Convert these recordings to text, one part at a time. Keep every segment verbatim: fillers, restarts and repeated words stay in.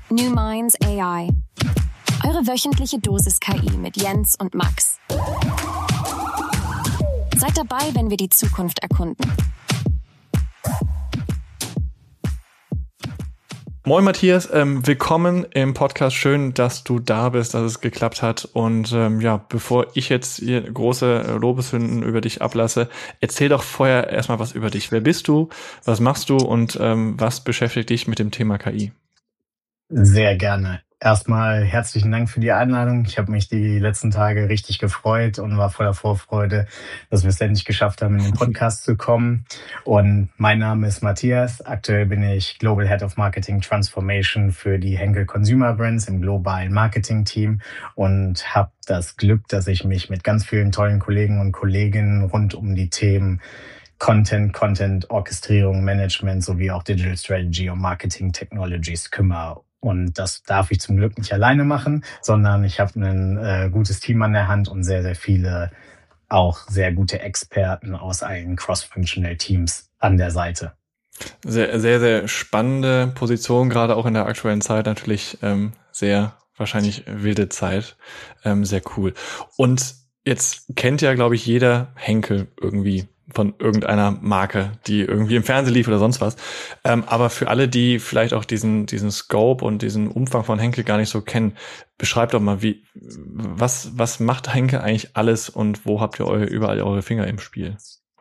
New Minds A I. Eure wöchentliche Dosis K I mit Jens und Max. Seid dabei, wenn wir die Zukunft erkunden. Moin Matthias, ähm, willkommen im Podcast. Schön, dass du da bist, dass es geklappt hat. Und ähm, ja, bevor ich jetzt hier große Lobeshymnen über dich ablasse, erzähl doch vorher erstmal was über dich. Wer bist du, was machst du und ähm, was beschäftigt dich mit dem Thema K I? Sehr gerne. Erstmal herzlichen Dank für die Einladung. Ich habe mich die letzten Tage richtig gefreut und war voller Vorfreude, dass wir es endlich geschafft haben, in den Podcast zu kommen. Und mein Name ist Matthias. Aktuell bin ich Global Head of Marketing Transformation für die Henkel Consumer Brands im globalen Marketing-Team und habe das Glück, dass ich mich mit ganz vielen tollen Kollegen und Kolleginnen rund um die Themen Content, Content, Orchestrierung, Management sowie auch Digital Strategy und Marketing Technologies kümmere. Und das darf ich zum Glück nicht alleine machen, sondern ich habe ein äh, gutes Team an der Hand und sehr, sehr viele auch sehr gute Experten aus allen Cross-Functional Teams an der Seite. Sehr, sehr, sehr spannende Position, gerade auch in der aktuellen Zeit natürlich ähm, sehr wahrscheinlich wilde Zeit. Ähm, sehr cool. Und jetzt kennt ja, glaube ich, jeder Henkel irgendwie von irgendeiner Marke, die irgendwie im Fernsehen lief oder sonst was. Ähm, aber für alle, die vielleicht auch diesen diesen Scope und diesen Umfang von Henkel gar nicht so kennen, beschreibt doch mal, wie was was macht Henkel eigentlich alles und wo habt ihr eure, überall eure Finger im Spiel?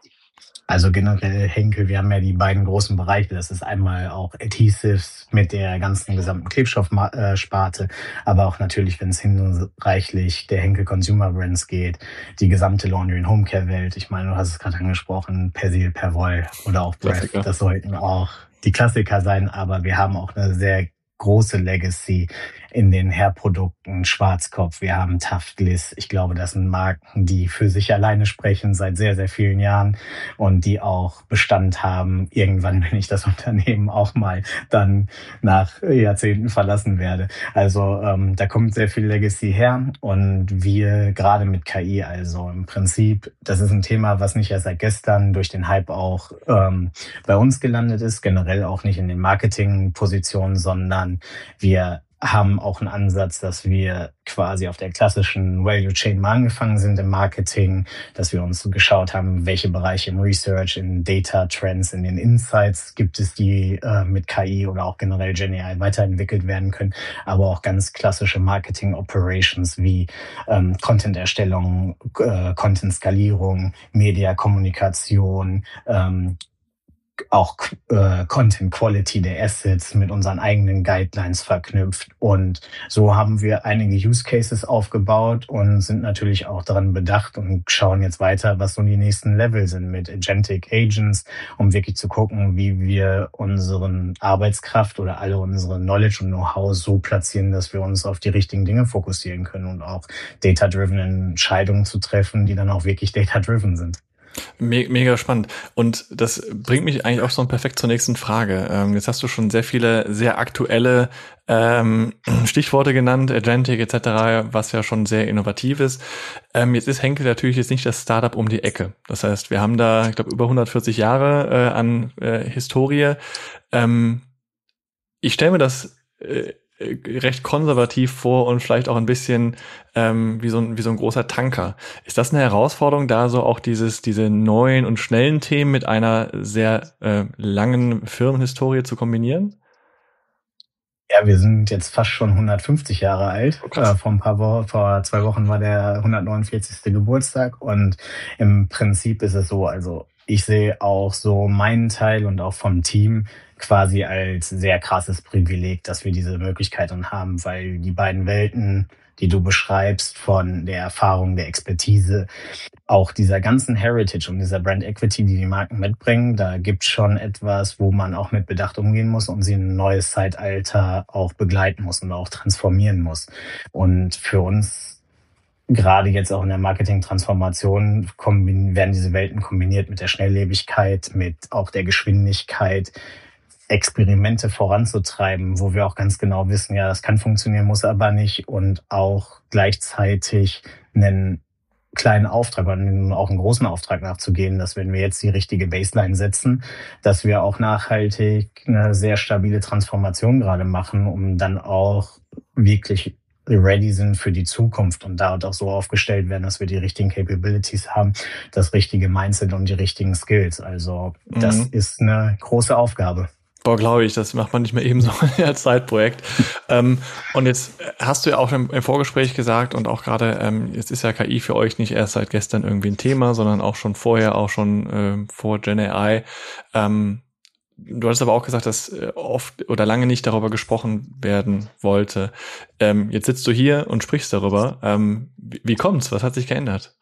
Also generell Henkel, wir haben ja die beiden großen Bereiche. Das ist einmal auch Adhesives mit der ganzen gesamten Klebstoffsparte, aber auch natürlich, wenn es hinreichlich der Henkel Consumer Brands geht, die gesamte Laundry- und Homecare-Welt. Ich meine, du hast es gerade angesprochen, Persil, Perwoll oder auch Bref. Das sollten auch die Klassiker sein, aber wir haben auch eine sehr große Legacy in den Hairprodukten, Schwarzkopf, wir haben Taftlis. Ich glaube, das sind Marken, die für sich alleine sprechen seit sehr, sehr vielen Jahren und die auch Bestand haben. Irgendwann, wenn ich das Unternehmen auch mal dann nach Jahrzehnten verlassen werde. Also ähm, da kommt sehr viel Legacy her und wir gerade mit K I, also im Prinzip, das ist ein Thema, was nicht erst seit gestern durch den Hype auch ähm, bei uns gelandet ist, generell auch nicht in den Marketingpositionen, sondern wir haben auch einen Ansatz, dass wir quasi auf der klassischen Value Chain mal angefangen sind im Marketing, dass wir uns geschaut haben, welche Bereiche im Research, in Data Trends, in den Insights gibt es, die äh, mit K I oder auch generell Gen A I weiterentwickelt werden können, aber auch ganz klassische Marketing Operations wie ähm, Content-Erstellung, äh, Content-Skalierung, Media-Kommunikation, ähm, auch äh, Content Quality der Assets mit unseren eigenen Guidelines verknüpft. Und so haben wir einige Use Cases aufgebaut und sind natürlich auch daran bedacht und schauen jetzt weiter, was so die nächsten Level sind mit Agentic Agents, um wirklich zu gucken, wie wir unseren Arbeitskraft oder alle unsere Knowledge und Know-how so platzieren, dass wir uns auf die richtigen Dinge fokussieren können und auch data-driven Entscheidungen zu treffen, die dann auch wirklich data-driven sind. Me- Mega spannend. Und das bringt mich eigentlich auch so perfekt zur nächsten Frage. Ähm, jetzt hast du schon sehr viele, sehr aktuelle ähm, Stichworte genannt, Agentic et cetera, was ja schon sehr innovativ ist. Ähm, jetzt ist Henkel natürlich jetzt nicht das Startup um die Ecke. Das heißt, wir haben da, ich glaube, über hundertvierzig Jahre äh, an äh, Historie. Ähm, ich stelle mir das äh, recht konservativ vor und vielleicht auch ein bisschen ähm, wie so ein wie so ein großer Tanker. Ist das eine Herausforderung, da so auch dieses diese neuen und schnellen Themen mit einer sehr äh, langen Firmenhistorie zu kombinieren? Ja, wir sind jetzt fast schon hundertfünfzig Jahre alt. Oh, äh, vor ein paar Wochen, vor zwei Wochen war der hundertneunundvierzigste Geburtstag und im Prinzip ist es so, also ich sehe auch so meinen Teil und auch vom Team quasi als sehr krasses Privileg, dass wir diese Möglichkeit dann haben, weil die beiden Welten, die du beschreibst, von der Erfahrung, der Expertise, auch dieser ganzen Heritage und dieser Brand Equity, die die Marken mitbringen, da gibt's schon etwas, wo man auch mit Bedacht umgehen muss und sie in ein neues Zeitalter auch begleiten muss und auch transformieren muss. Und für uns, gerade jetzt auch in der Marketing-Transformation, werden diese Welten kombiniert mit der Schnelllebigkeit, mit auch der Geschwindigkeit, Experimente voranzutreiben, wo wir auch ganz genau wissen, ja, das kann funktionieren, muss aber nicht, und auch gleichzeitig einen kleinen Auftrag und auch einen großen Auftrag nachzugehen, dass wenn wir jetzt die richtige Baseline setzen, dass wir auch nachhaltig eine sehr stabile Transformation gerade machen, um dann auch wirklich ready sind für die Zukunft und dort auch so aufgestellt werden, dass wir die richtigen Capabilities haben, das richtige Mindset und die richtigen Skills. Also das mhm. ist eine große Aufgabe. Boah, glaube ich, das macht man nicht mehr eben so als Zeitprojekt. ähm, und jetzt hast du ja auch im, im Vorgespräch gesagt und auch gerade, ähm, jetzt ist ja K I für euch nicht erst seit gestern irgendwie ein Thema, sondern auch schon vorher, auch schon ähm, vor Gen A I. Ähm, du hast aber auch gesagt, dass äh, oft oder lange nicht darüber gesprochen werden wollte. Ähm, jetzt sitzt du hier und sprichst darüber. Ähm, wie, wie kommt's? Was hat sich geändert?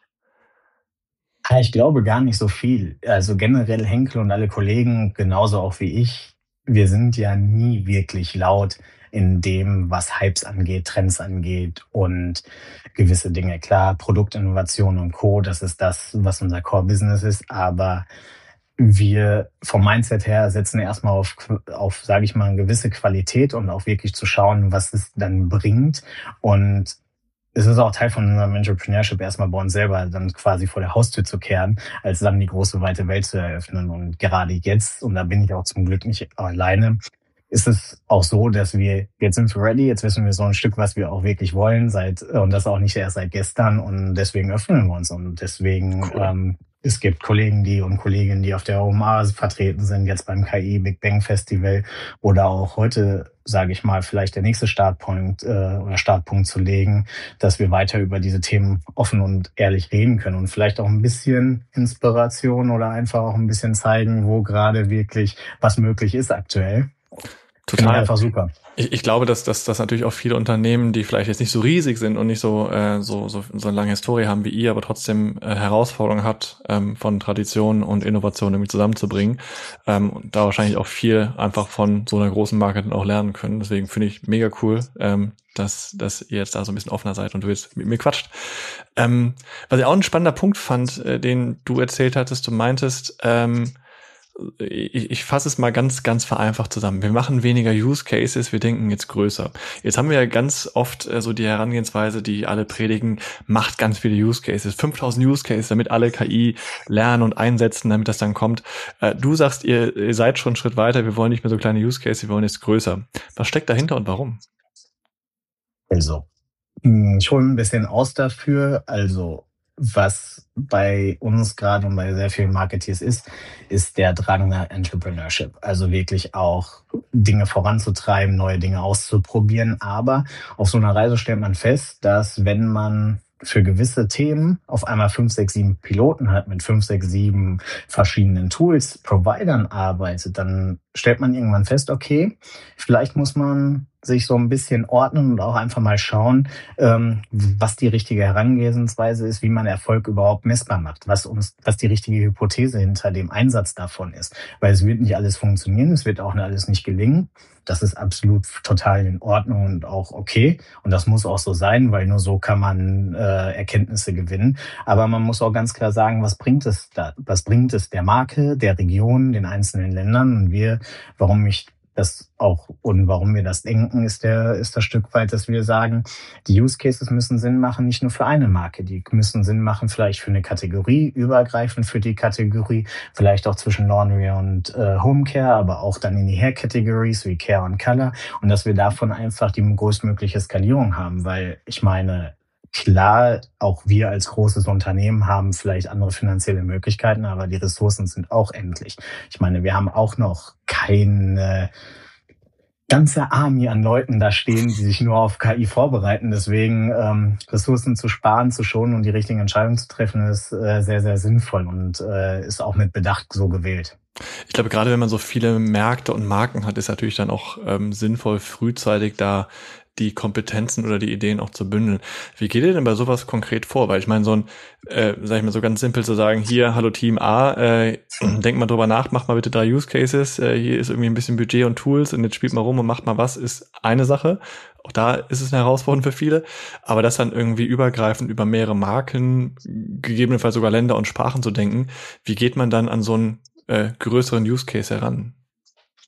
Ich glaube gar nicht so viel. Also generell Henkel und alle Kollegen, genauso auch wie ich, wir sind ja nie wirklich laut in dem, was Hypes angeht, Trends angeht und gewisse Dinge. Klar, Produktinnovation und Co., das ist das, was unser Core-Business ist, aber wir vom Mindset her setzen erstmal auf, auf, sage ich mal, eine gewisse Qualität und auch wirklich zu schauen, was es dann bringt. Und es ist auch Teil von unserem Entrepreneurship, erstmal bei uns selber dann quasi vor der Haustür zu kehren, als dann die große, weite Welt zu eröffnen. Und gerade jetzt, und da bin ich auch zum Glück nicht alleine, ist es auch so, dass wir, jetzt sind wir ready, jetzt wissen wir so ein Stück, was wir auch wirklich wollen, seit und das auch nicht erst seit gestern. Und deswegen öffnen wir uns. Und deswegen, cool. ähm, es gibt Kollegen, die und Kolleginnen, die auf der O M A vertreten sind, jetzt beim K I Big Bang Festival oder auch heute, sage ich mal, vielleicht der nächste Startpunkt äh, oder Startpunkt zu legen, dass wir weiter über diese Themen offen und ehrlich reden können und vielleicht auch ein bisschen Inspiration oder einfach auch ein bisschen zeigen, wo gerade wirklich was möglich ist aktuell. Total. Einfach super. Ich, ich glaube, dass, dass, dass natürlich auch viele Unternehmen, die vielleicht jetzt nicht so riesig sind und nicht so äh, so, so so eine lange Historie haben wie ihr, aber trotzdem äh, Herausforderungen hat, ähm, von Tradition und Innovation irgendwie zusammenzubringen, ähm, und da wahrscheinlich auch viel einfach von so einer großen Marke dann auch lernen können. Deswegen finde ich mega cool, ähm, dass dass ihr jetzt da so ein bisschen offener seid und du jetzt mit mir quatscht. Ähm, was ich auch ein spannender Punkt fand, äh, den du erzählt hattest, du meintest, ähm, Ich, ich fasse es mal ganz, ganz vereinfacht zusammen. Wir machen weniger Use Cases, wir denken jetzt größer. Jetzt haben wir ja ganz oft äh, so die Herangehensweise, die alle predigen, macht ganz viele Use Cases, fünftausend Use Cases, damit alle K I lernen und einsetzen, damit das dann kommt. Äh, du sagst, ihr, ihr seid schon einen Schritt weiter, wir wollen nicht mehr so kleine Use Cases, wir wollen jetzt größer. Was steckt dahinter und warum? Also, ich hole ein bisschen aus dafür. Also, was bei uns gerade und bei sehr vielen Marketeers ist, ist der Drang nach Entrepreneurship. Also wirklich auch Dinge voranzutreiben, neue Dinge auszuprobieren. Aber auf so einer Reise stellt man fest, dass wenn man für gewisse Themen auf einmal fünf, sechs, sieben Piloten hat, mit fünf, sechs, sieben verschiedenen Tools, Providern arbeitet, dann stellt man irgendwann fest, okay, vielleicht muss man sich so ein bisschen ordnen und auch einfach mal schauen, ähm, was die richtige Herangehensweise ist, wie man Erfolg überhaupt messbar macht, was uns, was die richtige Hypothese hinter dem Einsatz davon ist. Weil es wird nicht alles funktionieren, es wird auch alles nicht gelingen. Das ist absolut total in Ordnung und auch okay. Und das muss auch so sein, weil nur so kann man äh, Erkenntnisse gewinnen. Aber man muss auch ganz klar sagen, was bringt es da? Was bringt es der Marke, der Region, den einzelnen Ländern? Und wir, warum ich das auch und warum wir das denken, ist der ist das Stück weit, dass wir sagen, die Use Cases müssen Sinn machen, nicht nur für eine Marke, die müssen Sinn machen, vielleicht für eine Kategorie, übergreifend für die Kategorie, vielleicht auch zwischen Laundry und äh, Homecare, aber auch dann in die Hair Categories wie Care und Color und dass wir davon einfach die größtmögliche Skalierung haben, weil ich meine, klar, auch wir als großes Unternehmen haben vielleicht andere finanzielle Möglichkeiten, aber die Ressourcen sind auch endlich. Ich meine, wir haben auch noch keine ganze Army an Leuten da stehen, die sich nur auf K I vorbereiten. Deswegen ähm, Ressourcen zu sparen, zu schonen und die richtigen Entscheidungen zu treffen, ist äh, sehr, sehr sinnvoll und äh, ist auch mit Bedacht so gewählt. Ich glaube, gerade wenn man so viele Märkte und Marken hat, ist natürlich dann auch ähm, sinnvoll, frühzeitig da die Kompetenzen oder die Ideen auch zu bündeln. Wie geht ihr denn bei sowas konkret vor? Weil ich meine, so ein, äh, sag ich mal, so ganz simpel zu sagen, hier, hallo Team A, äh, denkt mal drüber nach, macht mal bitte drei Use Cases, äh, hier ist irgendwie ein bisschen Budget und Tools und jetzt spielt mal rum und macht mal was, ist eine Sache. Auch da ist es eine Herausforderung für viele. Aber das dann irgendwie übergreifend über mehrere Marken, gegebenenfalls sogar Länder und Sprachen zu denken, wie geht man dann an so einen äh, größeren Use Case heran?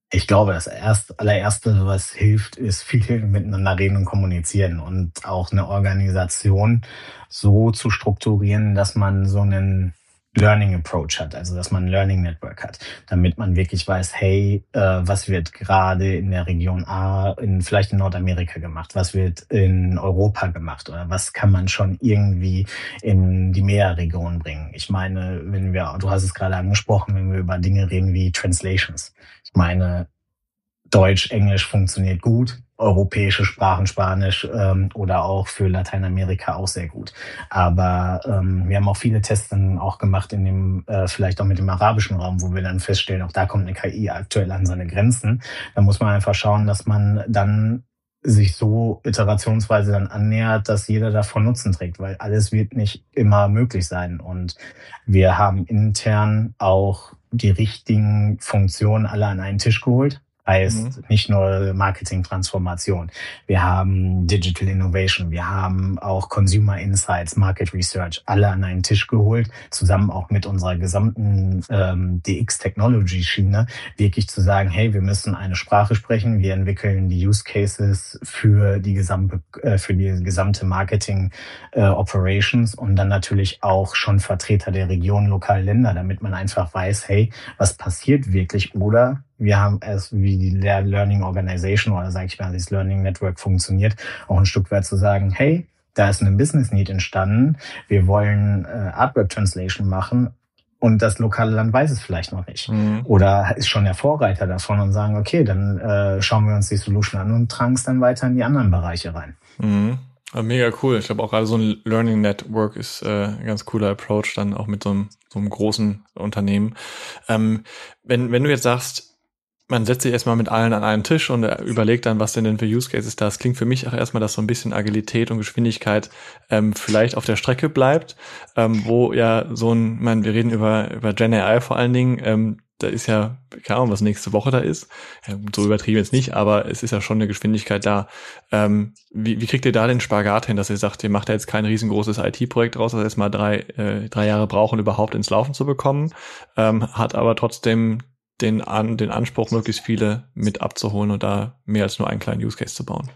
Ich glaube, das erst, allererste, was hilft, ist viel miteinander reden und kommunizieren und auch eine Organisation so zu strukturieren, dass man so einen Learning Approach hat, also dass man ein Learning Network hat, damit man wirklich weiß, hey, äh, was wird gerade in der Region A, in, vielleicht in Nordamerika gemacht, was wird in Europa gemacht oder was kann man schon irgendwie in die MEA-Region bringen. Ich meine, wenn wir, du hast es gerade angesprochen, wenn wir über Dinge reden wie Translations. Ich meine, Deutsch, Englisch funktioniert gut, europäische Sprachen, Spanisch ähm, oder auch für Lateinamerika auch sehr gut. Aber ähm, wir haben auch viele Tests dann auch gemacht in dem, äh, vielleicht auch mit dem arabischen Raum, wo wir dann feststellen, auch da kommt eine K I aktuell an seine Grenzen. Da muss man einfach schauen, dass man dann sich so iterationsweise dann annähert, dass jeder davon Nutzen trägt, weil alles wird nicht immer möglich sein. Und wir haben intern auch die richtigen Funktionen alle an einen Tisch geholt. Heißt mhm. nicht nur Marketing-Transformation. Wir haben Digital Innovation, wir haben auch Consumer Insights, Market Research, alle an einen Tisch geholt, zusammen auch mit unserer gesamten ähm, D X-Technology-Schiene, wirklich zu sagen, hey, wir müssen eine Sprache sprechen, wir entwickeln die Use Cases für die gesamte, äh, für die gesamte Marketing äh, Operations und dann natürlich auch schon Vertreter der Region, lokalen Länder, damit man einfach weiß, hey, was passiert wirklich, oder wir haben es, wie die Learning Organization oder sage ich mal, das Learning Network funktioniert, auch ein Stück weit zu sagen, hey, da ist eine Business Need entstanden, wir wollen äh, Artwork Translation machen und das lokale Land weiß es vielleicht noch nicht. Mhm. Oder ist schon der Vorreiter davon und sagen, okay, dann äh, schauen wir uns die Solution an und tragen es dann weiter in die anderen Bereiche rein. Mhm. Mega cool. Ich glaube auch gerade so ein Learning Network ist äh, ein ganz cooler Approach dann auch mit so einem, so einem großen Unternehmen. Ähm, wenn, wenn du jetzt sagst, man setzt sich erstmal mit allen an einen Tisch und überlegt dann, was denn denn für Use Cases da ist. Das klingt für mich auch erstmal, dass so ein bisschen Agilität und Geschwindigkeit ähm, vielleicht auf der Strecke bleibt, ähm, wo ja so ein, ich meine, wir reden über über Gen A I vor allen Dingen, ähm, da ist ja, keine Ahnung, was nächste Woche da ist. Ja, so übertrieben jetzt nicht, aber es ist ja schon eine Geschwindigkeit da. Ähm, wie, wie kriegt ihr da den Spagat hin, dass ihr sagt, ihr macht da jetzt kein riesengroßes I T-Projekt raus, das erstmal drei, äh, drei Jahre brauchen, überhaupt ins Laufen zu bekommen, ähm, hat aber trotzdem den an den Anspruch, möglichst viele mit abzuholen und da mehr als nur einen kleinen Use Case zu bauen?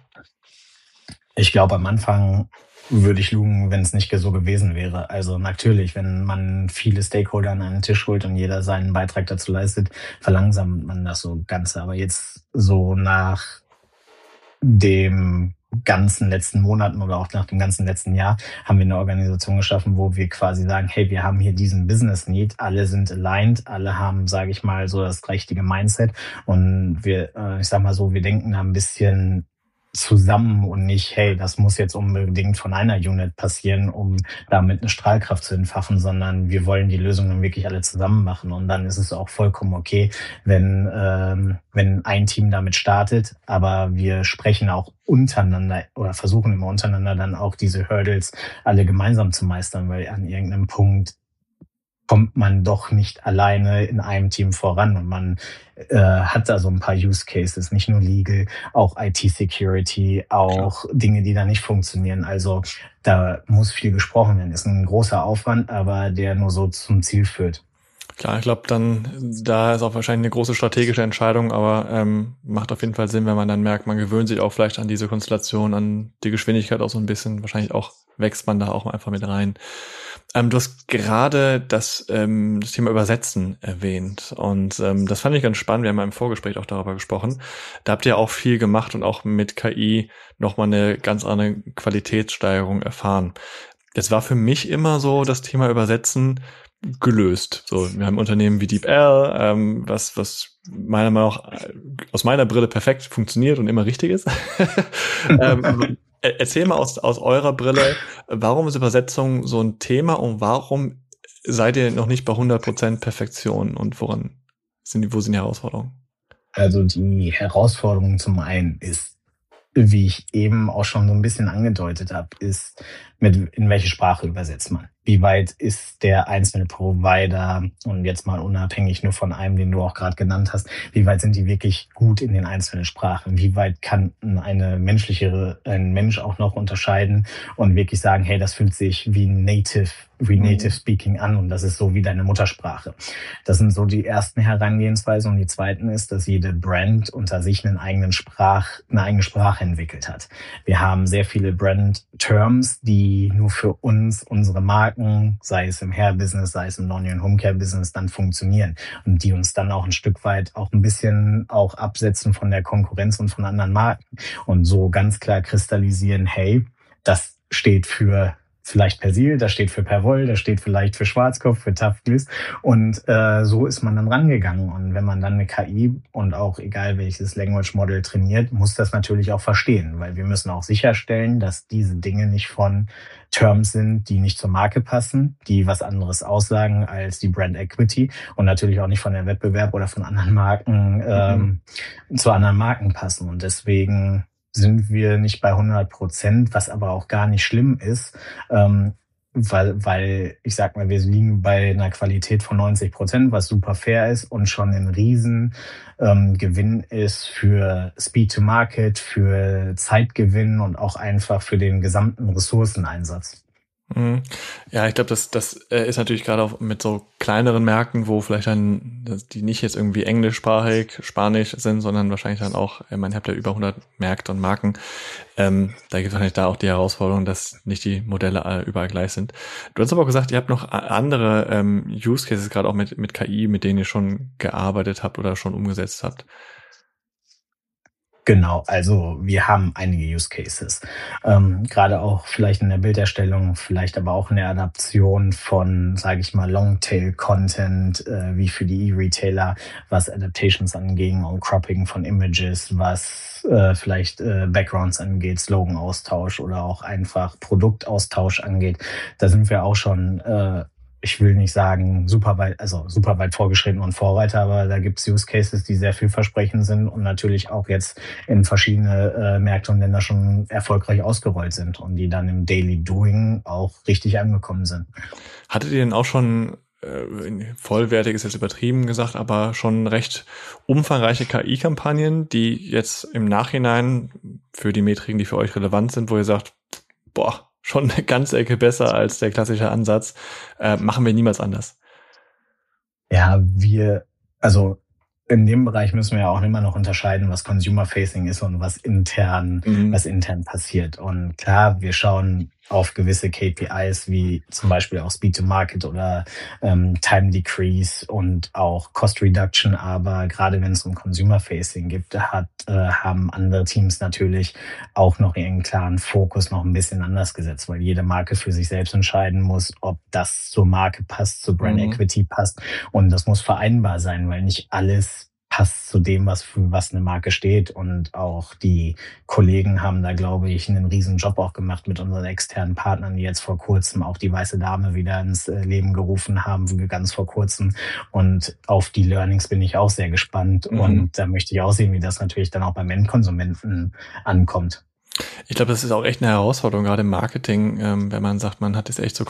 Ich glaube, am Anfang würde ich lügen, wenn es nicht so gewesen wäre. Also natürlich, wenn man viele Stakeholder an einen Tisch holt und jeder seinen Beitrag dazu leistet, verlangsamt man das so Ganze. Aber jetzt so nach dem ganzen letzten Monaten oder auch nach dem ganzen letzten Jahr haben wir eine Organisation geschaffen, wo wir quasi sagen, hey, wir haben hier diesen Business Need, alle sind aligned, alle haben, sage ich mal, so das richtige Mindset und wir, äh, ich sag mal so, wir denken da ein bisschen zusammen und nicht, hey, das muss jetzt unbedingt von einer Unit passieren, um damit eine Strahlkraft zu entfachen, sondern wir wollen die Lösungen wirklich alle zusammen machen und dann ist es auch vollkommen okay, wenn ähm, wenn ein Team damit startet, aber wir sprechen auch untereinander oder versuchen immer untereinander dann auch diese Hurdles alle gemeinsam zu meistern, weil an irgendeinem Punkt kommt man doch nicht alleine in einem Team voran und man äh, hat da so ein paar Use Cases, nicht nur Legal, auch I T-Security, auch Klar. Dinge, die da nicht funktionieren. Also da muss viel gesprochen werden. Ist ein großer Aufwand, aber der nur so zum Ziel führt. Klar, ich glaube, dann da ist auch wahrscheinlich eine große strategische Entscheidung, aber ähm, macht auf jeden Fall Sinn, wenn man dann merkt, man gewöhnt sich auch vielleicht an diese Konstellation, an die Geschwindigkeit auch so ein bisschen. Wahrscheinlich auch wächst man da auch einfach mit rein. Ähm, du hast gerade das, ähm, das Thema Übersetzen erwähnt und ähm, das fand ich ganz spannend. Wir haben ja im Vorgespräch auch darüber gesprochen. Da habt ihr auch viel gemacht und auch mit K I nochmal eine ganz andere Qualitätssteigerung erfahren. Jetzt war für mich immer so das Thema Übersetzen gelöst. So, wir haben Unternehmen wie DeepL, ähm, was was meiner Meinung nach aus meiner Brille perfekt funktioniert und immer richtig ist. ähm, erzähl mal aus aus eurer Brille, warum ist Übersetzung so ein Thema und warum seid ihr noch nicht bei hundert Prozent Perfektion und woran sind die, wo sind die Herausforderungen? Also die Herausforderung zum einen ist, wie ich eben auch schon so ein bisschen angedeutet habe, ist, mit in welche Sprache übersetzt man? Wie weit ist der einzelne Provider, und jetzt mal unabhängig nur von einem, den du auch gerade genannt hast, wie weit sind die wirklich gut in den einzelnen Sprachen? Wie weit kann eine menschliche, ein Mensch auch noch unterscheiden und wirklich sagen, hey, das fühlt sich wie ein Native wie Native Speaking an und das ist so wie deine Muttersprache. Das sind so die ersten Herangehensweisen und die zweiten ist, dass jede Brand unter sich einen eigenen Sprach, eine eigene Sprache entwickelt hat. Wir haben sehr viele Brand-Terms, die nur für uns, unsere Marken, sei es im Hair-Business, sei es im Non-Home-Care-Business, dann funktionieren und die uns dann auch ein Stück weit auch ein bisschen auch absetzen von der Konkurrenz und von anderen Marken und so ganz klar kristallisieren, hey, das steht für vielleicht Persil, das steht für Perwoll, das steht vielleicht für Schwarzkopf, für Tough Gliss und äh, so ist man dann rangegangen und wenn man dann eine K I und auch egal welches Language Model trainiert, muss das natürlich auch verstehen, weil wir müssen auch sicherstellen, dass diese Dinge nicht von Terms sind, die nicht zur Marke passen, die was anderes aussagen als die Brand Equity und natürlich auch nicht von der Wettbewerb oder von anderen Marken ähm, mhm. zu anderen Marken passen und deswegen sind wir nicht bei hundert Prozent, was aber auch gar nicht schlimm ist, ähm, weil, weil ich sag mal, wir liegen bei einer Qualität von neunzig Prozent, was super fair ist und schon ein riesen ähm, Gewinn ist für Speed to Market, für Zeitgewinn und auch einfach für den gesamten Ressourceneinsatz. Ja, ich glaube, das, das ist natürlich gerade auch mit so kleineren Märkten, wo vielleicht dann, die nicht jetzt irgendwie englischsprachig, spanisch sind, sondern wahrscheinlich dann auch, ich meine, ihr habt ja über hundert Märkte und Marken, ähm, da gibt es wahrscheinlich da auch die Herausforderung, dass nicht die Modelle überall gleich sind. Du hast aber auch gesagt, ihr habt noch andere ähm, Use Cases, gerade auch mit, mit K I, mit denen ihr schon gearbeitet habt oder schon umgesetzt habt. Genau, also wir haben einige Use Cases, ähm, gerade auch vielleicht in der Bilderstellung, vielleicht aber auch in der Adaption von, sage ich mal, Longtail-Content, äh, wie für die E-Retailer, was Adaptations anging und Cropping von Images, was äh, vielleicht äh, Backgrounds angeht, Slogan-Austausch oder auch einfach Produktaustausch angeht. Da sind wir auch schon äh, ich will nicht sagen super weit, also super weit vorgeschritten und Vorreiter, aber da gibt es Use Cases, die sehr vielversprechend sind und natürlich auch jetzt in verschiedene äh, Märkte und Länder schon erfolgreich ausgerollt sind und die dann im Daily Doing auch richtig angekommen sind. Hattet ihr denn auch schon äh, vollwertig ist jetzt übertrieben gesagt, aber schon recht umfangreiche K I-Kampagnen, die jetzt im Nachhinein für die Metriken, die für euch relevant sind, wo ihr sagt, boah, schon eine ganze Ecke besser als der klassische Ansatz, äh, machen wir niemals anders. Ja, wir, also in dem Bereich müssen wir ja auch immer noch unterscheiden, was Consumer-Facing ist und was intern, mhm. was intern passiert. Und klar, wir schauen auf gewisse K P Is, wie zum Beispiel auch Speed to Market oder ähm, Time Decrease und auch Cost Reduction. Aber gerade wenn es um Consumer-Facing geht, hat, äh, haben andere Teams natürlich auch noch ihren klaren Fokus noch ein bisschen anders gesetzt, weil jede Marke für sich selbst entscheiden muss, ob das zur Marke passt, zur Brand mhm. Equity passt. Und das muss vereinbar sein, weil nicht alles passt zu dem, was für was eine Marke steht. Und auch die Kollegen haben da, glaube ich, einen riesen Job auch gemacht mit unseren externen Partnern, die jetzt vor kurzem auch die Weiße Dame wieder ins Leben gerufen haben, ganz vor kurzem. Und auf die Learnings bin ich auch sehr gespannt. Mhm. Und da möchte ich auch sehen, wie das natürlich dann auch beim Endkonsumenten ankommt. Ich glaube, das ist auch echt eine Herausforderung, gerade im Marketing, ähm, wenn man sagt, man hat jetzt echt so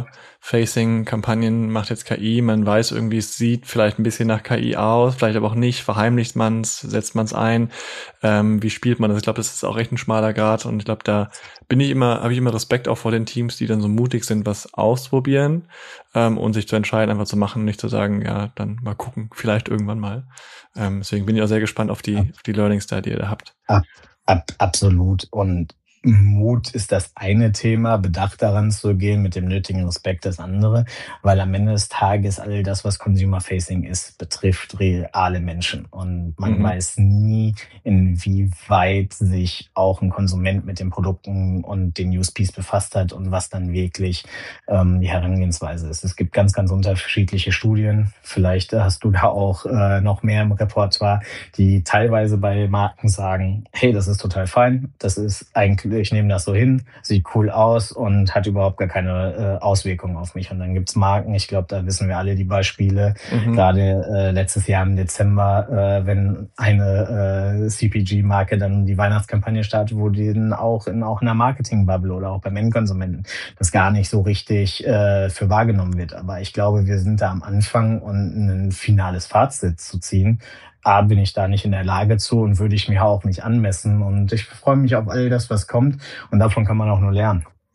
Consumer-Facing-Kampagnen, macht jetzt K I, man weiß irgendwie, es sieht vielleicht ein bisschen nach K I aus, vielleicht aber auch nicht, verheimlicht man es, setzt man es ein, ähm, wie spielt man das? Ich glaube, das ist auch echt ein schmaler Grad und ich glaube, da bin ich immer, habe ich immer Respekt auch vor den Teams, die dann so mutig sind, was auszuprobieren ähm, und sich zu entscheiden, einfach zu machen und nicht zu sagen, ja, dann mal gucken, vielleicht irgendwann mal. Ähm, deswegen bin ich auch sehr gespannt auf die, ja. auf die Learnings da, die ihr da habt. Ja. Ab, absolut. Und Mut ist das eine Thema, Bedacht daran zu gehen, mit dem nötigen Respekt das andere, weil am Ende des Tages all das, was Consumer-Facing ist, betrifft reale Menschen. Und man mhm. weiß nie, inwieweit sich auch ein Konsument mit den Produkten und den U S Ps befasst hat und was dann wirklich ähm, die Herangehensweise ist. Es gibt ganz, ganz unterschiedliche Studien. Vielleicht hast du da auch äh, noch mehr im Repertoire, die teilweise bei Marken sagen, hey, das ist total fein, das ist eigentlich ich nehme das so hin, sieht cool aus und hat überhaupt gar keine äh, Auswirkungen auf mich. Und dann gibt's Marken, ich glaube, da wissen wir alle die Beispiele, mhm. gerade äh, letztes Jahr im Dezember, äh, wenn eine äh, C P G-Marke dann die Weihnachtskampagne startet, wo die dann auch in auch in einer Marketing-Bubble oder auch beim Endkonsumenten das gar nicht so richtig äh, für wahrgenommen wird. Aber ich glaube, wir sind da am Anfang und ein finales Fazit zu ziehen, A, bin ich da nicht in der Lage zu und würde ich mir auch nicht anmessen. Und ich freue mich auf all das, was kommt. Und davon kann man auch nur lernen.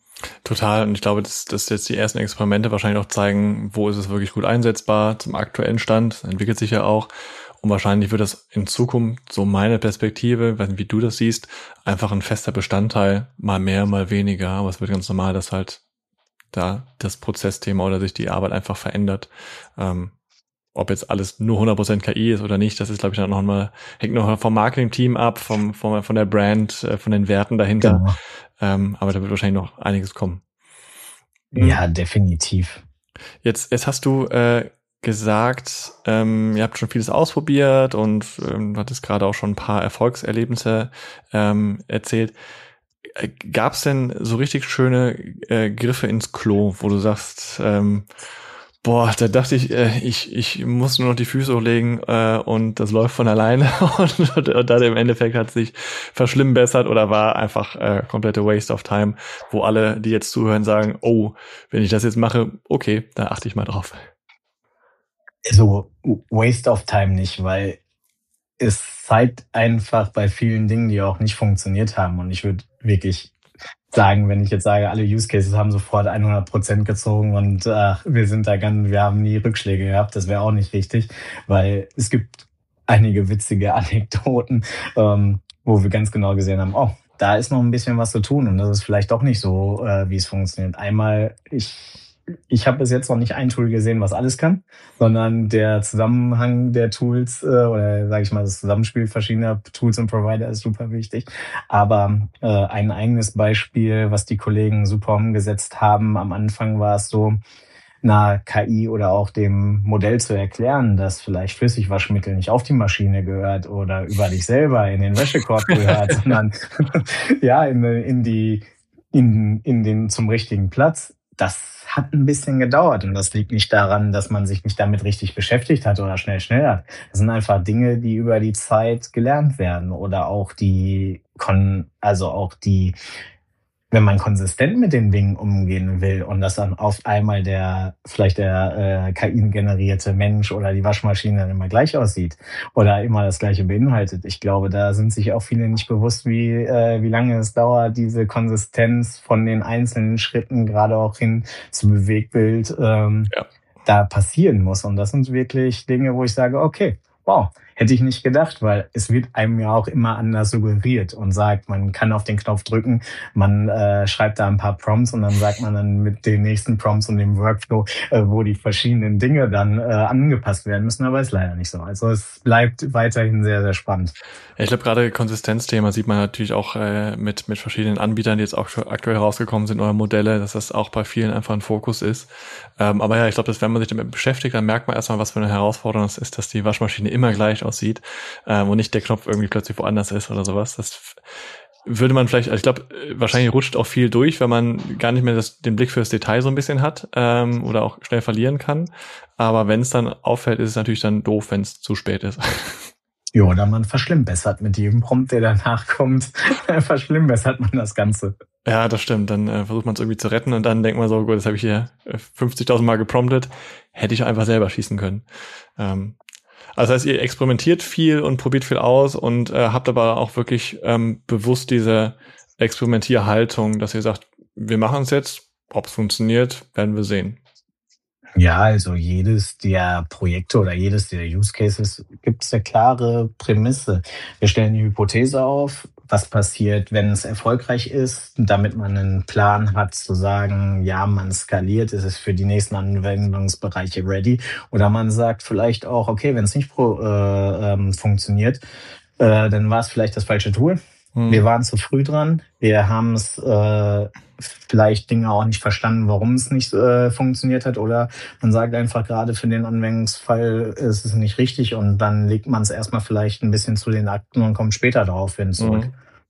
Total. Und ich glaube, dass, dass jetzt die ersten Experimente wahrscheinlich auch zeigen, wo ist es wirklich gut einsetzbar zum aktuellen Stand. Das entwickelt sich ja auch. Und wahrscheinlich wird das in Zukunft, so meine Perspektive, weiß nicht, wie du das siehst, einfach ein fester Bestandteil, mal mehr, mal weniger. Aber es wird ganz normal, dass halt da das Prozessthema oder sich die Arbeit einfach verändert. Ähm, ob jetzt alles nur hundert Prozent K I ist oder nicht, das ist, glaube ich, dann noch mal, hängt noch vom Marketing-Team ab, vom, vom, von der Brand, von den Werten dahinter. Genau. Ähm, aber da wird wahrscheinlich noch einiges kommen. Ja, definitiv. Jetzt, jetzt hast du äh, gesagt, ähm, ihr habt schon vieles ausprobiert und ähm, du hattest gerade auch schon ein paar Erfolgserlebnisse ähm, erzählt. Äh, Gab es denn so richtig schöne äh, Griffe ins Klo, wo du sagst, ähm, boah, da dachte ich, äh, ich ich muss nur noch die Füße hochlegen äh, und das läuft von alleine und, und dann im Endeffekt hat sich verschlimmbessert oder war einfach äh, komplette Waste of Time, wo alle, die jetzt zuhören, sagen, oh, wenn ich das jetzt mache, okay, da achte ich mal drauf. So Waste of Time nicht, weil es zeigt einfach bei vielen Dingen, die auch nicht funktioniert haben. Und ich würde wirklich sagen, wenn ich jetzt sage, alle Use Cases haben sofort hundert Prozent gezogen und äh, wir sind da ganz, wir haben nie Rückschläge gehabt, das wäre auch nicht richtig, weil es gibt einige witzige Anekdoten, ähm, wo wir ganz genau gesehen haben, oh, da ist noch ein bisschen was zu tun und das ist vielleicht doch nicht so, äh, wie es funktioniert. Einmal, ich Ich habe bis jetzt noch nicht ein Tool gesehen, was alles kann, sondern der Zusammenhang der Tools äh, oder sage ich mal das Zusammenspiel verschiedener Tools und Provider ist super wichtig. Aber äh, ein eigenes Beispiel, was die Kollegen super umgesetzt haben, am Anfang war es so, einer K I oder auch dem Modell zu erklären, dass vielleicht Flüssigwaschmittel nicht auf die Maschine gehört oder über dich selber in den Wäschekorb gehört, sondern ja in, in die in, in den zum richtigen Platz. Das hat ein bisschen gedauert und das liegt nicht daran, dass man sich nicht damit richtig beschäftigt hat oder schnell, schnell hat. Das sind einfach Dinge, die über die Zeit gelernt werden oder auch die, also auch die, wenn man konsistent mit den Dingen umgehen will und das dann auf einmal der, vielleicht der äh, K I-generierte Mensch oder die Waschmaschine dann immer gleich aussieht oder immer das Gleiche beinhaltet. Ich glaube, da sind sich auch viele nicht bewusst, wie äh, wie lange es dauert, diese Konsistenz von den einzelnen Schritten, gerade auch hin zu Bewegtbild, ähm, ja. da passieren muss. Und das sind wirklich Dinge, wo ich sage, okay, wow, hätte ich nicht gedacht, weil es wird einem ja auch immer anders suggeriert und sagt, man kann auf den Knopf drücken, man äh, schreibt da ein paar Prompts und dann sagt man dann mit den nächsten Prompts und dem Workflow, äh, wo die verschiedenen Dinge dann äh, angepasst werden müssen, aber ist leider nicht so. Also es bleibt weiterhin sehr, sehr spannend. Ja, ich glaube, gerade Konsistenzthema sieht man natürlich auch äh, mit mit verschiedenen Anbietern, die jetzt auch schon aktuell rausgekommen sind, neue Modelle, dass das auch bei vielen einfach ein Fokus ist. Ähm, aber ja, ich glaube, dass wenn man sich damit beschäftigt, dann merkt man erstmal, was für eine Herausforderung es ist, dass die Waschmaschine immer gleich aussieht ähm, und nicht der Knopf irgendwie plötzlich woanders ist oder sowas. Das würde man vielleicht, also ich glaube, wahrscheinlich rutscht auch viel durch, wenn man gar nicht mehr das, den Blick fürs Detail so ein bisschen hat ähm, oder auch schnell verlieren kann. Aber wenn es dann auffällt, ist es natürlich dann doof, wenn es zu spät ist. Ja, oder man verschlimmbessert mit jedem Prompt, der danach kommt, verschlimmbessert man das Ganze. Ja, das stimmt. Dann äh, versucht man es irgendwie zu retten und dann denkt man so, gut, das habe ich hier fünfzigtausend Mal gepromptet, hätte ich einfach selber schießen können. Ähm, also das heißt, ihr experimentiert viel und probiert viel aus und äh, habt aber auch wirklich ähm, bewusst diese Experimentierhaltung, dass ihr sagt, wir machen es jetzt, ob es funktioniert, werden wir sehen. Ja, also jedes der Projekte oder jedes der Use Cases gibt es eine klare Prämisse. Wir stellen die Hypothese auf, was passiert, wenn es erfolgreich ist, damit man einen Plan hat zu sagen, ja, man skaliert, ist es für die nächsten Anwendungsbereiche ready. Oder man sagt vielleicht auch, okay, wenn es nicht pro, äh, ähm, funktioniert, äh, dann war es vielleicht das falsche Tool. Hm. Wir waren zu früh dran. Wir haben es äh, vielleicht Dinge auch nicht verstanden, warum es nicht äh, funktioniert hat. Oder man sagt einfach, gerade für den Anwendungsfall ist es nicht richtig und dann legt man es erstmal vielleicht ein bisschen zu den Akten und kommt später darauf hin zurück.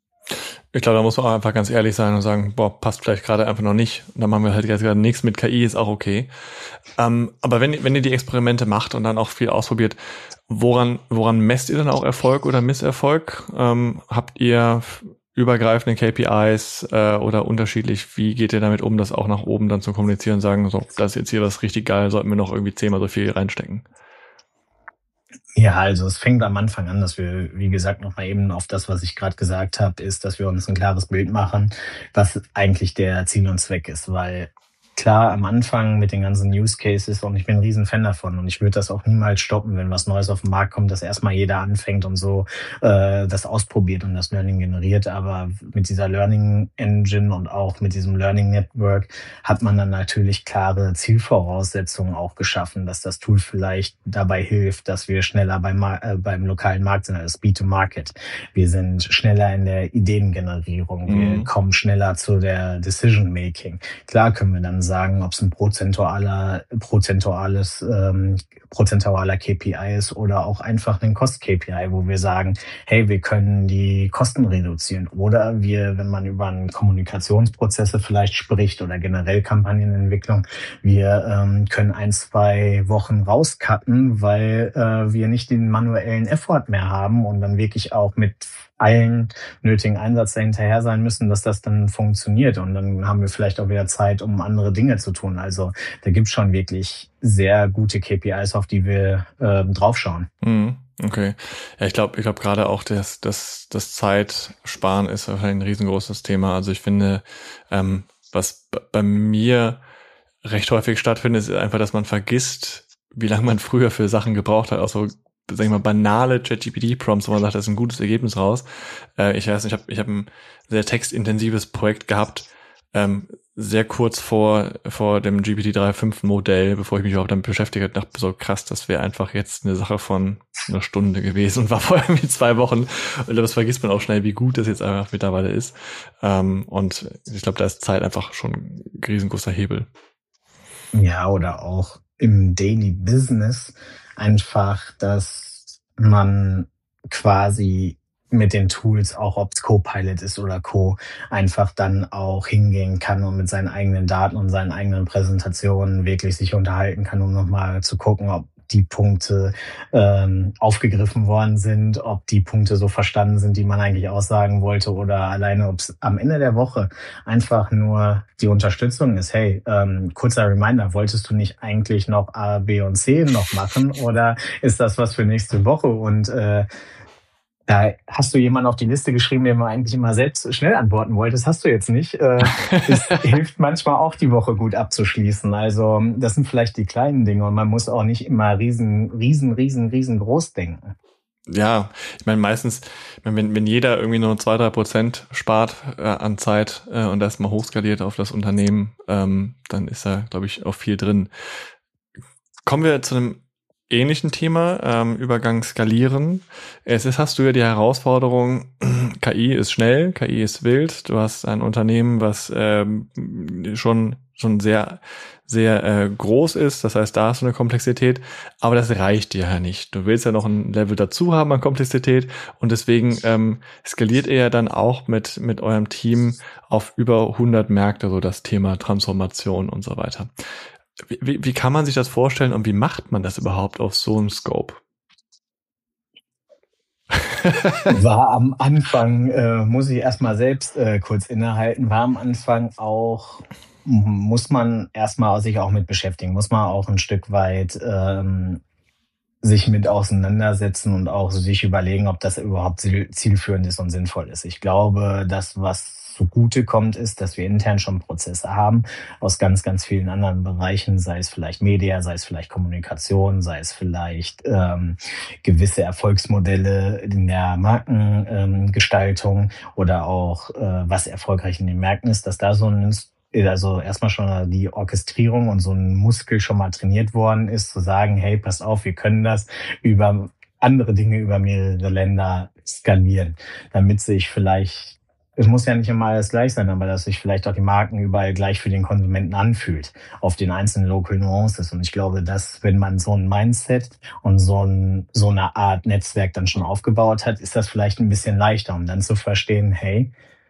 Ich glaube, da muss man auch einfach ganz ehrlich sein und sagen, boah, passt vielleicht gerade einfach noch nicht. Und dann machen wir halt gerade nichts mit K I, ist auch okay. Ähm, aber wenn, wenn ihr die Experimente macht und dann auch viel ausprobiert, woran, woran messt ihr dann auch Erfolg oder Misserfolg? Ähm, habt ihr übergreifende K P Is äh, oder unterschiedlich? Wie geht ihr damit um, das auch nach oben dann zu kommunizieren und sagen, so, das ist jetzt hier was richtig geil, sollten wir noch irgendwie zehnmal so viel reinstecken? Ja, also es fängt am Anfang an, dass wir, wie gesagt, noch mal eben auf das, was ich gerade gesagt habe, ist, dass wir uns ein klares Bild machen, was eigentlich der Ziel und Zweck ist. Weil klar, am Anfang mit den ganzen Use Cases, und ich bin ein Riesen-Fan davon und ich würde das auch niemals stoppen, wenn was Neues auf den Markt kommt, dass erstmal jeder anfängt und so äh, das ausprobiert und das Learning generiert. Aber mit dieser Learning Engine und auch mit diesem Learning Network hat man dann natürlich klare Zielvoraussetzungen auch geschaffen, dass das Tool vielleicht dabei hilft, dass wir schneller beim, Mar- äh, beim lokalen Markt sind, also Speed to Market. Wir sind schneller in der Ideengenerierung. Wir Mhm. kommen schneller zu der Decision Making. Klar können wir dann sagen, ob es ein prozentualer, prozentuales, ähm, prozentualer K P I ist oder auch einfach ein Cost-K P I, wo wir sagen, hey, wir können die Kosten reduzieren. Oder wir, wenn man über Kommunikationsprozesse vielleicht spricht oder generell Kampagnenentwicklung, wir ähm, können ein, zwei Wochen rauscutten, weil äh, wir nicht den manuellen Effort mehr haben und dann wirklich auch mit allen nötigen Einsatz dahinterher sein müssen, dass das dann funktioniert. Und dann haben wir vielleicht auch wieder Zeit, um andere Dinge zu tun. Also da gibt es schon wirklich sehr gute K P Is, auf die wir äh, draufschauen. Mhm. Okay. Ja, ich glaube, ich glaube gerade auch das, das, das Zeitsparen ist ein riesengroßes Thema. Also ich finde, ähm, was b- bei mir recht häufig stattfindet, ist einfach, dass man vergisst, wie lange man früher für Sachen gebraucht hat. Auch so, sag ich mal, banale ChatGPT-Prompts, wo man sagt, da ist ein gutes Ergebnis raus. Äh, ich weiß nicht, ich habe ich hab ein sehr textintensives Projekt gehabt, ähm, sehr kurz vor vor dem G P T drei Punkt fünf Modell, bevor ich mich überhaupt damit beschäftigt habe, dachte so krass, das wäre einfach jetzt eine Sache von einer Stunde gewesen und war vorher irgendwie zwei Wochen. Und das vergisst man auch schnell, wie gut das jetzt einfach mittlerweile ist. Ähm, und ich glaube, da ist Zeit einfach schon ein riesengroßer Hebel. Ja, oder auch im Daily Business einfach, dass man quasi mit den Tools, auch ob es Copilot ist oder Co., einfach dann auch hingehen kann und mit seinen eigenen Daten und seinen eigenen Präsentationen wirklich sich unterhalten kann, um nochmal zu gucken, ob die Punkte ähm, aufgegriffen worden sind, ob die Punkte so verstanden sind, die man eigentlich aussagen wollte, oder alleine, ob es am Ende der Woche einfach nur die Unterstützung ist. Hey, ähm, kurzer Reminder, wolltest du nicht eigentlich noch A, B und C noch machen oder ist das was für nächste Woche? Und äh, da hast du jemanden auf die Liste geschrieben, dem du eigentlich immer selbst schnell antworten wolltest, hast du jetzt nicht. Äh, es hilft manchmal auch, die Woche gut abzuschließen. Also das sind vielleicht die kleinen Dinge und man muss auch nicht immer riesen, riesen, riesen, riesengroß denken. Ja, ich meine meistens, ich meine, wenn, wenn jeder irgendwie nur zwei, drei Prozent spart äh, an Zeit äh, und das mal hochskaliert auf das Unternehmen, ähm, dann ist da, glaube ich, auch viel drin. Kommen wir zu einem ähnlichen Thema, ähm, Übergang skalieren. Es ist, hast du ja die Herausforderung, K I ist schnell, K I ist wild. Du hast ein Unternehmen, was ähm, schon schon sehr sehr äh, groß ist. Das heißt, da hast du eine Komplexität, aber das reicht dir ja nicht. Du willst ja noch ein Level dazu haben an Komplexität und deswegen ähm, skaliert ihr ja dann auch mit mit eurem Team auf über hundert Märkte, so das Thema Transformation und so weiter. Wie, wie kann man sich das vorstellen und wie macht man das überhaupt auf so einem Scope? War am Anfang, äh, muss ich erstmal selbst äh, kurz innehalten, war am Anfang auch, muss man erstmal sich auch mit beschäftigen, muss man auch ein Stück weit ähm, sich mit auseinandersetzen und auch sich überlegen, ob das überhaupt zielführend ist und sinnvoll ist. Ich glaube, das, was zugute kommt, ist, dass wir intern schon Prozesse haben aus ganz, ganz vielen anderen Bereichen, sei es vielleicht Media, sei es vielleicht Kommunikation, sei es vielleicht ähm, gewisse Erfolgsmodelle in der Markengestaltung ähm, oder auch, äh, was erfolgreich in den Märkten ist, dass da so ein also erstmal schon die Orchestrierung und so ein Muskel schon mal trainiert worden ist, zu sagen, hey, passt auf, wir können das über andere Dinge, über mehrere Länder skalieren, damit sich vielleicht, es muss ja nicht immer alles gleich sein, aber dass sich vielleicht auch die Marken überall gleich für den Konsumenten anfühlt, auf den einzelnen Local Nuances. Und ich glaube, dass wenn man so ein Mindset und so, ein, so eine Art Netzwerk dann schon aufgebaut hat, ist das vielleicht ein bisschen leichter, um dann zu verstehen, hey,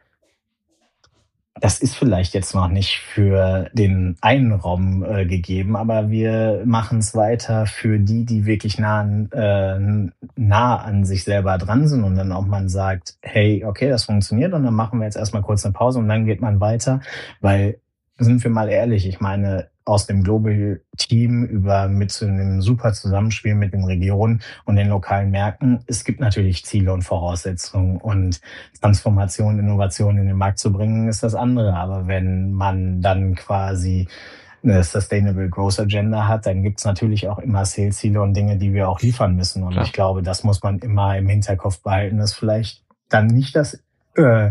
das ist vielleicht jetzt noch nicht für den einen Raum äh, gegeben, aber wir machen es weiter für die, die wirklich nah an, äh, nah an sich selber dran sind und dann auch man sagt, hey, okay, das funktioniert und dann machen wir jetzt erstmal kurz eine Pause und dann geht man weiter, weil, sind wir mal ehrlich, ich meine, aus dem Global Team über mit zu einem super Zusammenspiel mit den Regionen und den lokalen Märkten. Es gibt natürlich Ziele und Voraussetzungen, und Transformation, Innovation in den Markt zu bringen, ist das andere. Aber wenn man dann quasi eine Sustainable Growth Agenda hat, dann gibt's natürlich auch immer Sales-Ziele und Dinge, die wir auch liefern müssen. Und Klar. ich glaube, das muss man immer im Hinterkopf behalten, dass vielleicht dann nicht das äh,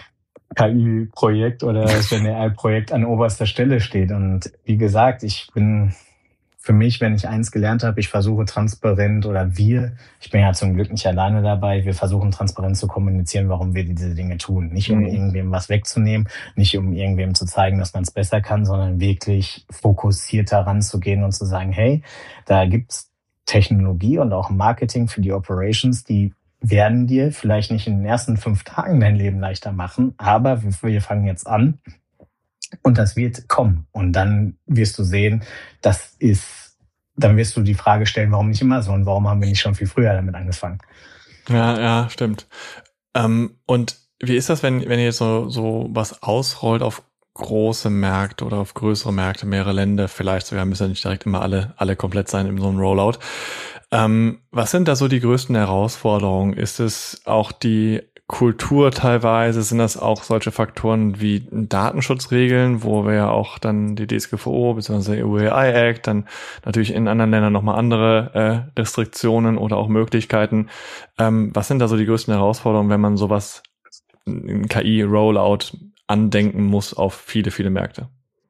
K I-Projekt oder das Gen A I-Projekt an oberster Stelle steht. Und wie gesagt, ich bin für mich, wenn ich eins gelernt habe, ich versuche transparent, oder wir, ich bin ja zum Glück nicht alleine dabei, wir versuchen transparent zu kommunizieren, warum wir diese Dinge tun. Nicht um Mhm. irgendwem was wegzunehmen, nicht um irgendwem zu zeigen, dass man es besser kann, sondern wirklich fokussierter ranzugehen und zu sagen, hey, da gibt's Technologie und auch Marketing für die Operations, die werden dir vielleicht nicht in den ersten fünf Tagen dein Leben leichter machen, aber wir, wir fangen jetzt an. Und das wird kommen. Und dann wirst du sehen, das ist, dann wirst du die Frage stellen, warum nicht immer so und warum haben wir nicht schon viel früher damit angefangen? Ja, ja, stimmt. Ähm, und wie ist das, wenn, wenn ihr jetzt so, so was ausrollt auf große Märkte oder auf größere Märkte, mehrere Länder, vielleicht sogar, müssen ja nicht direkt immer alle, alle komplett sein in so einem Rollout. Ähm, was sind da so die größten Herausforderungen? Ist es auch die Kultur teilweise? Sind das auch solche Faktoren wie Datenschutzregeln, wo wir ja auch dann die D S G V O bzw. E U A I Act, dann natürlich in anderen Ländern nochmal andere äh, Restriktionen oder auch Möglichkeiten. Ähm, was sind da so die größten Herausforderungen, wenn man sowas, ein K I-Rollout andenken muss auf viele, viele Märkte?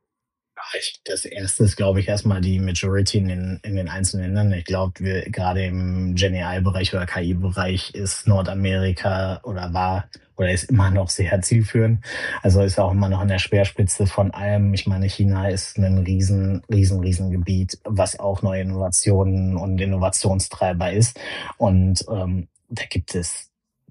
Ich, das erste ist, glaube ich, erstmal die Majority in den, in den einzelnen Ländern. Ich glaube, wir gerade im Gen A I-Bereich oder K I-Bereich ist Nordamerika oder war oder ist immer noch sehr zielführend. Also ist auch immer noch in der Speerspitze von allem. Ich meine, China ist ein riesen, riesen, riesen Gebiet, was auch neue Innovationen und Innovationstreiber ist. Und ähm, da gibt es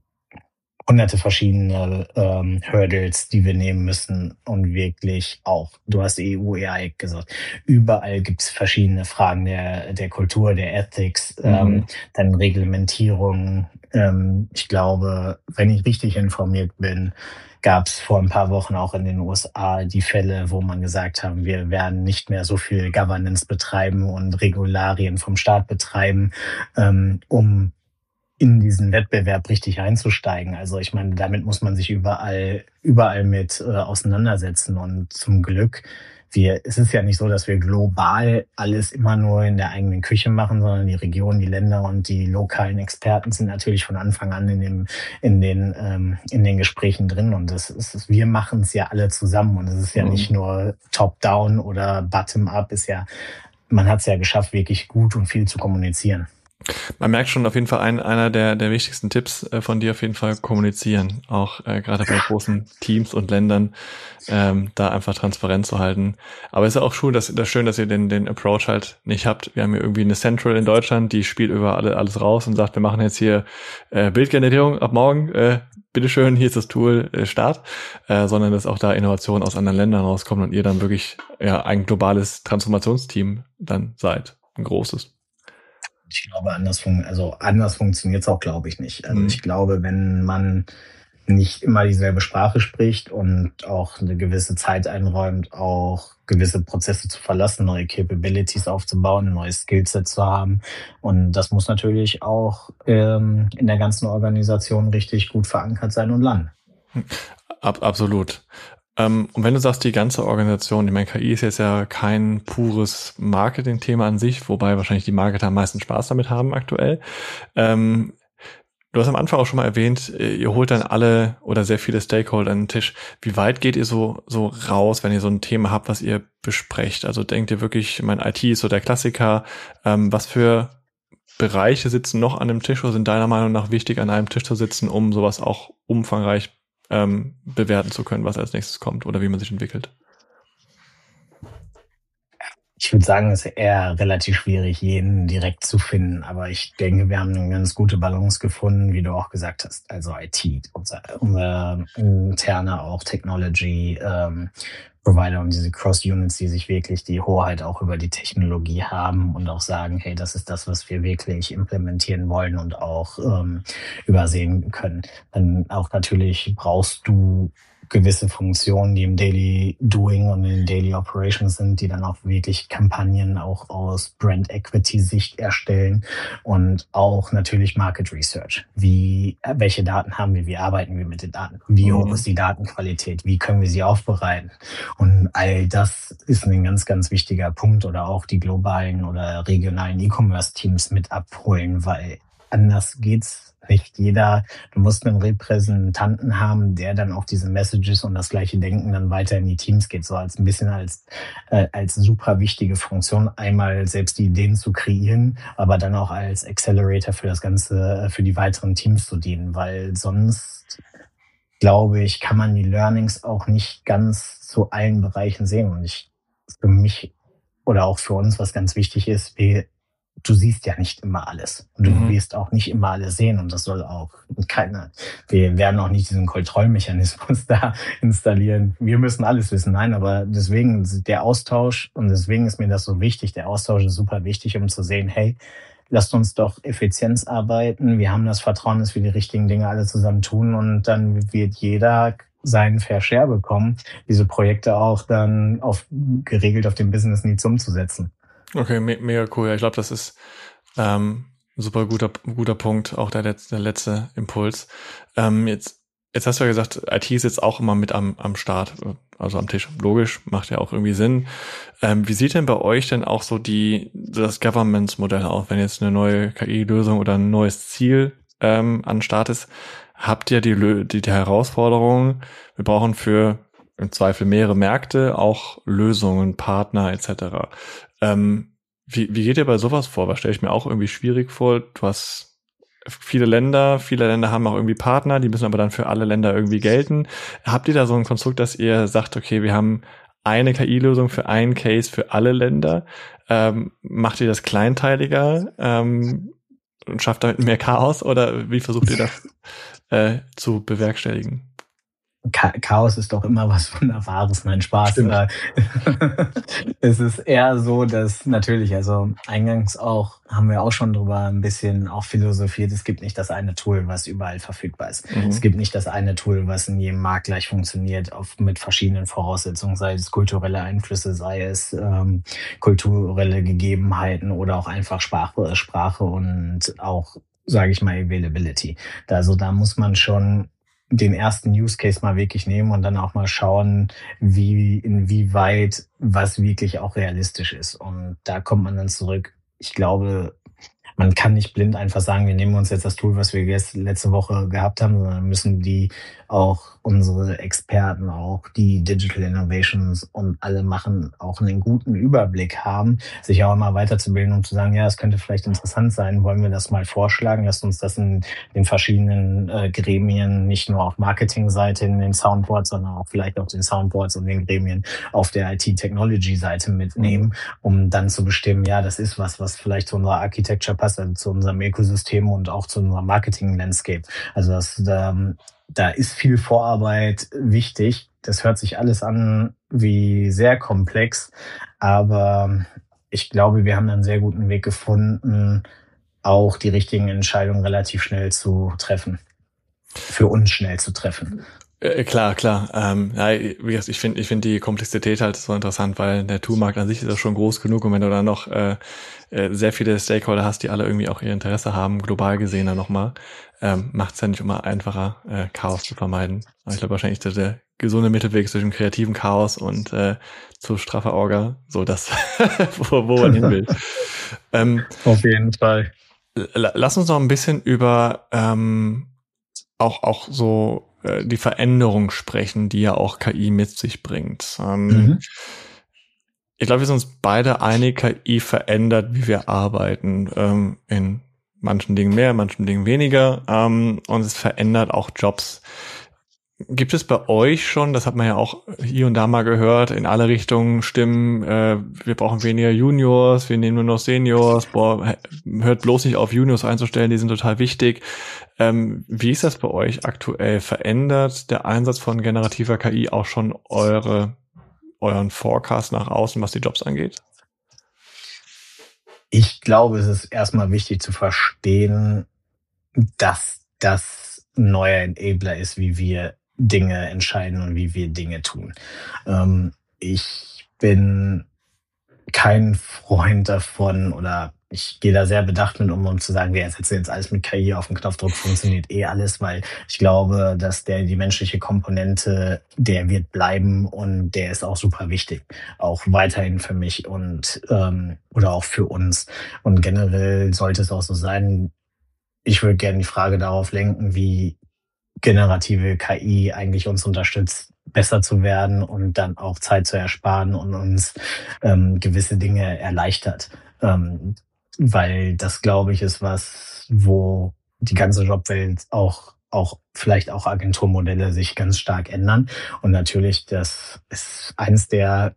hunderte verschiedene ähm, Hurdles, die wir nehmen müssen, und wirklich auch, du hast E U A I gesagt, überall gibt es verschiedene Fragen der der Kultur, der Ethics, mhm. ähm, dann Reglementierung. Ähm, ich glaube, wenn ich richtig informiert bin, gab es vor ein paar Wochen auch in den U S A die Fälle, wo man gesagt hat, wir werden nicht mehr so viel Governance betreiben und Regularien vom Staat betreiben, ähm, um in diesen Wettbewerb richtig einzusteigen. Also ich meine, damit muss man sich überall, überall mit äh, auseinandersetzen. Und zum Glück, wir, es ist ja nicht so, dass wir global alles immer nur in der eigenen Küche machen, sondern die Regionen, die Länder und die lokalen Experten sind natürlich von Anfang an in dem, in den, ähm, in den Gesprächen drin. Und das ist, wir machen es ja alle zusammen. Und es ist ja mhm. nicht nur top-down oder bottom-up, ist ja, man hat es ja geschafft, wirklich gut und viel zu kommunizieren. Man merkt schon auf jeden Fall, ein, einer der, der wichtigsten Tipps äh, von dir auf jeden Fall kommunizieren. Auch äh, gerade bei großen Teams und Ländern, ähm, da einfach transparent zu halten. Aber es ist auch schön, dass, das schön, dass ihr den, den Approach halt nicht habt. Wir haben hier irgendwie eine Central in Deutschland, die spielt über alle, alles raus und sagt, wir machen jetzt hier äh, Bildgenerierung ab morgen. Äh, bitteschön, hier ist das Tool, äh, Start. Äh, sondern dass auch da Innovationen aus anderen Ländern rauskommen und ihr dann wirklich ja ein globales Transformationsteam dann seid. Ein großes. Ich glaube, anders, fun- also anders funktioniert es auch, glaube ich, nicht. Also mhm. ich glaube, wenn man nicht immer dieselbe Sprache spricht und auch eine gewisse Zeit einräumt, auch gewisse Prozesse zu verlassen, neue Capabilities aufzubauen, ein neues Skillset zu haben. Und das muss natürlich auch ähm, in der ganzen Organisation richtig gut verankert sein und landen. Ab, absolut. Um, und wenn du sagst, die ganze Organisation, ich meine, K I ist jetzt ja kein pures Marketing-Thema an sich, wobei wahrscheinlich die Marketer am meisten Spaß damit haben aktuell. Um, du hast am Anfang auch schon mal erwähnt, ihr holt dann alle oder sehr viele Stakeholder an den Tisch. Wie weit geht ihr so so raus, wenn ihr so ein Thema habt, was ihr besprecht? Also denkt ihr wirklich, mein I T ist so der Klassiker, um, was für Bereiche sitzen noch an dem Tisch oder sind deiner Meinung nach wichtig, an einem Tisch zu sitzen, um sowas auch umfangreich Ähm, bewerten zu können, was als nächstes kommt oder wie man sich entwickelt? Ich würde sagen, es ist eher relativ schwierig, jeden direkt zu finden. Aber ich denke, wir haben eine ganz gute Balance gefunden, wie du auch gesagt hast. Also I T, unser, unser interner auch Technology ähm, Provider und diese Cross-Units, die sich wirklich die Hoheit auch über die Technologie haben und auch sagen, hey, das ist das, was wir wirklich implementieren wollen und auch ähm, übersehen können. Dann auch natürlich brauchst du gewisse Funktionen, die im Daily Doing und in den Daily Operations sind, die dann auch wirklich Kampagnen auch aus Brand Equity Sicht erstellen und auch natürlich Market Research. Wie, welche Daten haben wir? Wie arbeiten wir mit den Daten? Wie hoch ist die Datenqualität? Wie können wir sie aufbereiten? Und all das ist ein ganz, ganz wichtiger Punkt, oder auch die globalen oder regionalen E-Commerce Teams mit abholen, weil anders geht's nicht. Jeder, du musst einen Repräsentanten haben, der dann auch diese Messages und das gleiche Denken dann weiter in die Teams geht, so als ein bisschen als äh, als super wichtige Funktion, einmal selbst die Ideen zu kreieren, aber dann auch als Accelerator für das Ganze, für die weiteren Teams zu dienen, weil sonst, glaube ich, kann man die Learnings auch nicht ganz zu allen Bereichen sehen. Und ich, für mich oder auch für uns, was ganz wichtig ist, wir du siehst ja nicht immer alles. Und du mhm. wirst auch nicht immer alles sehen. Und das soll auch keine, wir werden auch nicht diesen Kontrollmechanismus da installieren. Wir müssen alles wissen. Nein, aber deswegen der Austausch, und deswegen ist mir das so wichtig, der Austausch ist super wichtig, um zu sehen, hey, lasst uns doch Effizienz arbeiten. Wir haben das Vertrauen, dass wir die richtigen Dinge alle zusammen tun. Und dann wird jeder seinen Fair Share bekommen, diese Projekte auch dann auf, geregelt auf den Business Needs umzusetzen. Okay, me- mega cool. Ja, ich glaube, das ist ähm, ein super guter guter Punkt, auch der letzte, der letzte Impuls. Ähm, jetzt jetzt hast du ja gesagt, I T ist jetzt auch immer mit am am Start, also am Tisch. Logisch, macht ja auch irgendwie Sinn. Ähm, wie sieht denn bei euch denn auch so die das Governance-Modell aus, wenn jetzt eine neue K I-Lösung oder ein neues Ziel ähm, an Start ist? Habt ihr die, die die Herausforderung, wir brauchen für im Zweifel mehrere Märkte, auch Lösungen, Partner et cetera. Ähm, wie, wie geht ihr bei sowas vor? Was stelle ich mir auch irgendwie schwierig vor? Du hast viele Länder, viele Länder haben auch irgendwie Partner, die müssen aber dann für alle Länder irgendwie gelten. Habt ihr da so ein Konstrukt, dass ihr sagt, okay, wir haben eine K I-Lösung für einen Case für alle Länder? Ähm, macht ihr das kleinteiliger ähm, und schafft damit mehr Chaos, oder wie versucht ihr das äh, zu bewerkstelligen? Chaos ist doch immer was Wunderbares, mein Spaß. Es ist eher so, dass natürlich, also eingangs auch, haben wir auch schon drüber ein bisschen auch philosophiert, es gibt nicht das eine Tool, was überall verfügbar ist. Mhm. Es gibt nicht das eine Tool, was in jedem Markt gleich funktioniert, auf, mit verschiedenen Voraussetzungen, sei es kulturelle Einflüsse, sei es ähm, kulturelle Gegebenheiten oder auch einfach Sprache, Sprache und auch, sage ich mal, Availability. Also da muss man schon den ersten Use Case mal wirklich nehmen und dann auch mal schauen, wie, inwieweit was wirklich auch realistisch ist. Und da kommt man dann zurück. Ich glaube, man kann nicht blind einfach sagen, wir nehmen uns jetzt das Tool, was wir jetzt letzte Woche gehabt haben, sondern müssen die auch unsere Experten, auch die Digital Innovations und alle machen, auch einen guten Überblick haben, sich auch mal weiterzubilden, um zu sagen, ja, es könnte vielleicht interessant sein, wollen wir das mal vorschlagen, lasst uns das in den verschiedenen äh, Gremien, nicht nur auf Marketing-Seite in den Soundboards, sondern auch vielleicht auf den Soundboards und den Gremien auf der I T-Technology-Seite mitnehmen, um dann zu bestimmen, ja, das ist was, was vielleicht zu unserer Architecture passt, also zu unserem Ökosystem und auch zu unserem Marketing-Landscape. Also das, ähm, da ist viel Vorarbeit wichtig. Das hört sich alles an wie sehr komplex, aber ich glaube, wir haben einen sehr guten Weg gefunden, auch die richtigen Entscheidungen relativ schnell zu treffen. Für uns schnell zu treffen. Äh, klar, klar. Ähm, ja, wie gesagt, ich finde ich finde die Komplexität halt so interessant, weil der Toolmarkt an sich ist ja schon groß genug, und wenn du dann noch äh, äh, sehr viele Stakeholder hast, die alle irgendwie auch ihr Interesse haben, global gesehen dann nochmal, ähm, macht es ja nicht immer einfacher, äh, Chaos zu vermeiden. Aber ich glaube wahrscheinlich, dass der gesunde Mittelweg zwischen kreativen Chaos und äh, zu straffer Orga, so das, wo, wo man hin will. ähm, Auf jeden Fall. l- lass uns noch ein bisschen über ähm, auch auch so die Veränderung sprechen, die ja auch K I mit sich bringt. Ähm, mhm. Ich glaube, wir sind uns beide einig, K I verändert, wie wir arbeiten. Ähm, in manchen Dingen mehr, in manchen Dingen weniger. Ähm, und es verändert auch Jobs. Gibt es bei euch schon, das hat man ja auch hier und da mal gehört, in alle Richtungen Stimmen, äh, wir brauchen weniger Juniors, wir nehmen nur noch Seniors, boah, hört bloß nicht auf, Juniors einzustellen, die sind total wichtig. Ähm, wie ist das bei euch aktuell? Verändert der Einsatz von generativer K I auch schon eure, euren Forecast nach außen, was die Jobs angeht? Ich glaube, es ist erstmal wichtig zu verstehen, dass das ein neuer Enabler ist, wie wir Dinge entscheiden und wie wir Dinge tun. Ähm, ich bin kein Freund davon oder ich gehe da sehr bedacht mit um, um zu sagen, wir ersetzen jetzt alles mit K I, auf den Knopfdruck funktioniert eh alles, weil ich glaube, dass der die menschliche Komponente, der wird bleiben und der ist auch super wichtig, auch weiterhin für mich und ähm, oder auch für uns. Und generell sollte es auch so sein, ich würde gerne die Frage darauf lenken, wie generative K I eigentlich uns unterstützt, besser zu werden und dann auch Zeit zu ersparen und uns ähm, gewisse Dinge erleichtert. Ähm, weil das, glaube ich, ist was, wo die ganze Jobwelt auch auch vielleicht auch Agenturmodelle sich ganz stark ändern. Und natürlich, das ist eins der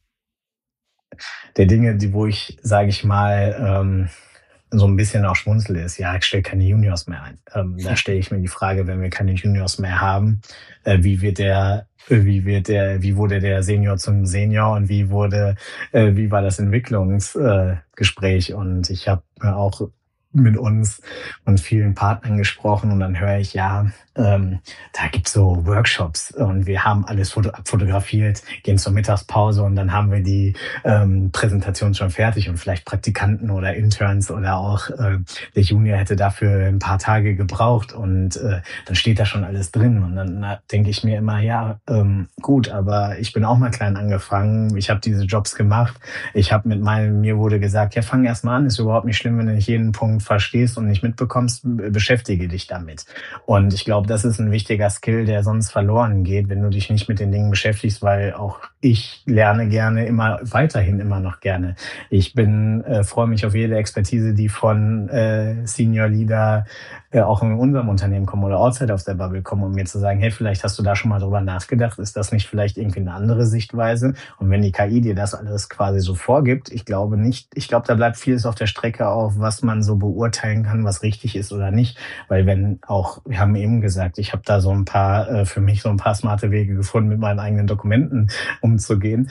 der Dinge, die wo ich, sage ich mal, ähm, so ein bisschen auch schmunzel ist, ja, ich stelle keine Juniors mehr ein. Ähm, da stelle ich mir die Frage, wenn wir keine Juniors mehr haben, äh, wie wird der, äh, wie wird der, wie wurde der Senior zum Senior und wie wurde, äh, wie war das Entwicklungsgespräch? Äh, Gespräch? Und ich habe auch mit uns und vielen Partnern gesprochen und dann höre ich, ja, ähm, da gibt's so Workshops und wir haben alles foto- abfotografiert, gehen zur Mittagspause und dann haben wir die ähm, Präsentation schon fertig und vielleicht Praktikanten oder Interns oder auch äh, der Junior hätte dafür ein paar Tage gebraucht und äh, dann steht da schon alles drin und dann na, denke ich mir immer, ja, ähm, gut, aber ich bin auch mal klein angefangen, ich habe diese Jobs gemacht, ich habe mit meinem, mir wurde gesagt, ja, fang erst mal an, ist überhaupt nicht schlimm, wenn du nicht jeden Punkt verstehst und nicht mitbekommst, beschäftige dich damit. Und ich glaube, das ist ein wichtiger Skill, der sonst verloren geht, wenn du dich nicht mit den Dingen beschäftigst, weil auch ich lerne gerne immer weiterhin immer noch gerne. Ich bin äh, freue mich auf jede Expertise, die von äh, Senior Leader äh, auch in unserem Unternehmen kommen oder outside of der Bubble kommen, um mir zu sagen, hey, vielleicht hast du da schon mal drüber nachgedacht, ist das nicht vielleicht irgendwie eine andere Sichtweise? Und wenn die K I dir das alles quasi so vorgibt, ich glaube nicht, ich glaube, da bleibt vieles auf der Strecke auf, was man so beurteilen kann, was richtig ist oder nicht. Weil wenn auch, wir haben eben gesagt, ich habe da so ein paar, äh, für mich so ein paar smarte Wege gefunden, mit meinen eigenen Dokumenten umzugehen.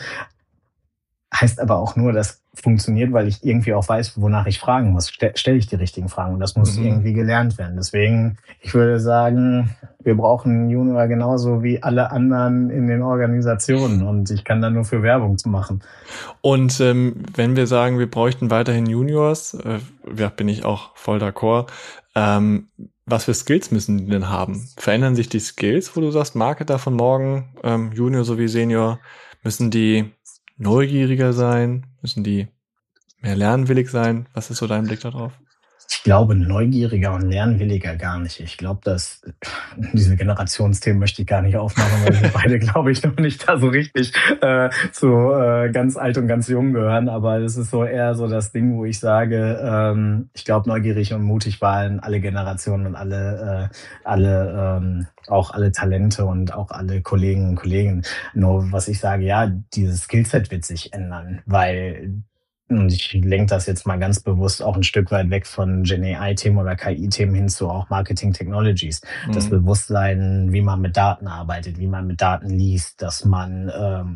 Heißt aber auch nur, das funktioniert, weil ich irgendwie auch weiß, wonach ich fragen muss. Ste- Stelle ich die richtigen Fragen und das muss Mhm. irgendwie gelernt werden. Deswegen, ich würde sagen, wir brauchen Junior genauso wie alle anderen in den Organisationen und ich kann da nur für Werbung zu machen. Und ähm, wenn wir sagen, wir bräuchten weiterhin Juniors, äh, ja, bin ich auch voll d'accord. Ähm, was für Skills müssen die denn haben? Verändern sich die Skills, wo du sagst, Marketer von morgen, ähm, Junior sowie Senior, müssen die neugieriger sein? Müssen die mehr lernwillig sein? Was ist so dein Blick darauf? Ich glaube, neugieriger und lernwilliger gar nicht. Ich glaube, dass diese Generationsthemen möchte ich gar nicht aufmachen, weil wir beide, glaube ich, noch nicht da so richtig äh, zu äh, ganz alt und ganz jung gehören. Aber es ist so eher so das Ding, wo ich sage, ähm, ich glaube, neugierig und mutig waren alle Generationen und alle, äh, alle ähm, auch alle Talente und auch alle Kollegen und Kollegen. Nur was ich sage, ja, dieses Skillset wird sich ändern, weil und ich lenke das jetzt mal ganz bewusst auch ein Stück weit weg von Gen A I-Themen oder K I-Themen hin zu auch Marketing-Technologies. Mhm. Das Bewusstsein, wie man mit Daten arbeitet, wie man mit Daten liest, dass man ähm,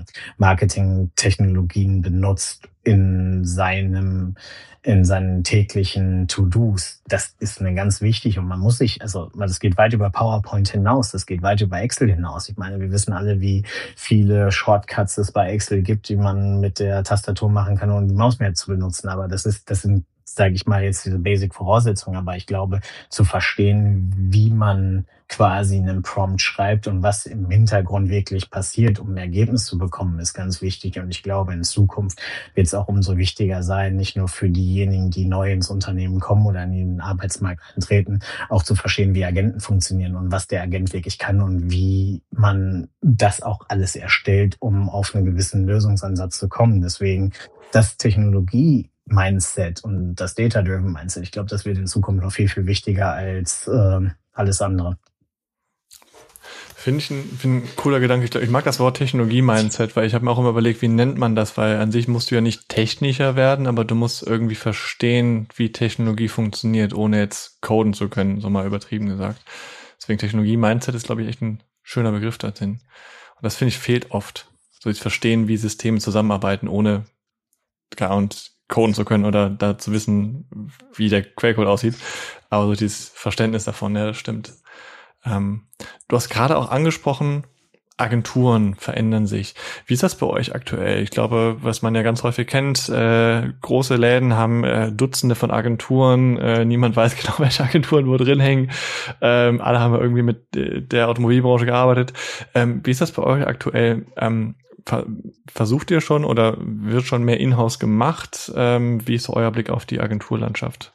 Marketing-Technologien benutzt in seinem in seinen täglichen To-Dos. Das ist mir ganz wichtig und man muss sich, also das geht weit über PowerPoint hinaus, das geht weit über Excel hinaus. Ich meine, wir wissen alle, wie viele Shortcuts es bei Excel gibt, die man mit der Tastatur machen kann, um die Maus mehr zu benutzen. Aber das ist, das sind, sage ich mal, jetzt diese Basic-Voraussetzungen. Aber ich glaube, zu verstehen, wie man quasi einen Prompt schreibt und was im Hintergrund wirklich passiert, um ein Ergebnis zu bekommen, ist ganz wichtig. Und ich glaube, in Zukunft wird es auch umso wichtiger sein, nicht nur für diejenigen, die neu ins Unternehmen kommen oder in den Arbeitsmarkt eintreten, auch zu verstehen, wie Agenten funktionieren und was der Agent wirklich kann und wie man das auch alles erstellt, um auf einen gewissen Lösungsansatz zu kommen. Deswegen das Technologie Mindset und das Data-Driven Mindset, ich glaube, das wird in Zukunft noch viel, viel wichtiger als äh, alles andere. Finde ich ein, find ein cooler Gedanke. Ich, glaub, ich mag das Wort Technologie-Mindset, weil ich habe mir auch immer überlegt, wie nennt man das, weil an sich musst du ja nicht technischer werden, aber du musst irgendwie verstehen, wie Technologie funktioniert, ohne jetzt coden zu können, so mal übertrieben gesagt. Deswegen Technologie-Mindset ist, glaube ich, echt ein schöner Begriff dorthin. Und das, finde ich, fehlt oft. So das Verstehen, wie Systeme zusammenarbeiten, ohne gar und coden zu können oder da zu wissen, wie der Quellcode aussieht. Aber so dieses Verständnis davon, ja, das stimmt. Ähm, du hast gerade auch angesprochen, Agenturen verändern sich. Wie ist das bei euch aktuell? Ich glaube, was man ja ganz häufig kennt, äh, große Läden haben äh, Dutzende von Agenturen, äh, niemand weiß genau, welche Agenturen wo drin hängen. Ähm, alle haben irgendwie mit äh, der Automobilbranche gearbeitet. Ähm, wie ist das bei euch aktuell? Ähm, ver- versucht ihr schon oder wird schon mehr Inhouse gemacht? Ähm, wie ist so euer Blick auf die Agenturlandschaft?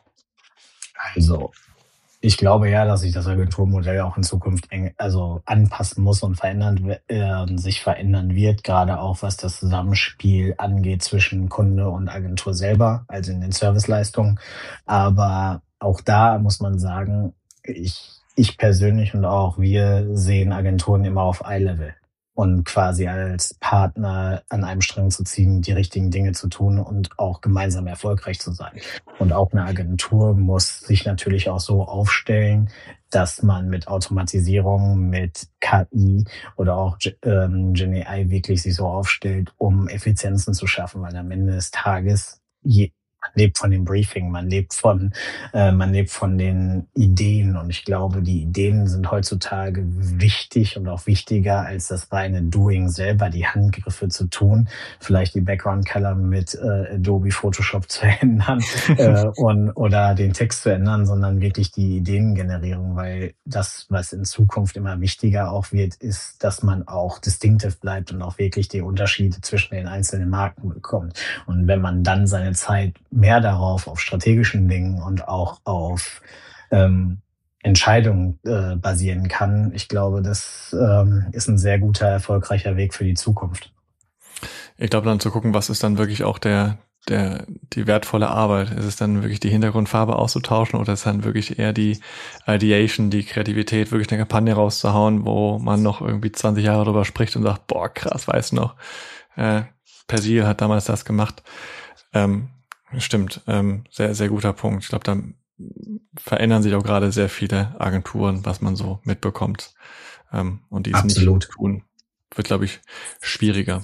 Also, ich glaube ja, dass sich das Agenturmodell auch in Zukunft eng, also anpassen muss und verändern, äh, sich verändern wird, gerade auch was das Zusammenspiel angeht zwischen Kunde und Agentur selber, also in den Serviceleistungen. Aber auch da muss man sagen, ich, ich persönlich und auch wir sehen Agenturen immer auf Eye-Level und quasi als Partner an einem Strang zu ziehen, die richtigen Dinge zu tun und auch gemeinsam erfolgreich zu sein. Und auch eine Agentur muss sich natürlich auch so aufstellen, dass man mit Automatisierung, mit K I oder auch ähm, Gen A I wirklich sich so aufstellt, um Effizienzen zu schaffen, weil am Ende des Tages je, man lebt von dem Briefing, man lebt von, äh, man lebt von den Ideen und ich glaube, die Ideen sind heutzutage wichtig und auch wichtiger als das reine Doing selber, die Handgriffe zu tun, vielleicht die Background Color mit äh, Adobe Photoshop zu ändern äh, und oder den Text zu ändern, sondern wirklich die Ideengenerierung, weil das, was in Zukunft immer wichtiger auch wird, ist, dass man auch distinctive bleibt und auch wirklich die Unterschiede zwischen den einzelnen Marken bekommt. Und wenn man dann seine Zeit mehr darauf, auf strategischen Dingen und auch auf ähm, Entscheidungen äh, basieren kann, ich glaube, das ähm, ist ein sehr guter, erfolgreicher Weg für die Zukunft. Ich glaube dann zu gucken, was ist dann wirklich auch der, der, die wertvolle Arbeit. Ist es dann wirklich die Hintergrundfarbe auszutauschen oder ist es dann wirklich eher die Ideation, die Kreativität, wirklich eine Kampagne rauszuhauen, wo man noch irgendwie zwanzig Jahre drüber spricht und sagt, boah, krass, weiß noch, äh, Persil hat damals das gemacht. Ähm, Stimmt, ähm, sehr, sehr guter Punkt. Ich glaube, da verändern sich auch gerade sehr viele Agenturen, was man so mitbekommt. Ähm, und die es nicht tun, wird, glaube ich, schwieriger.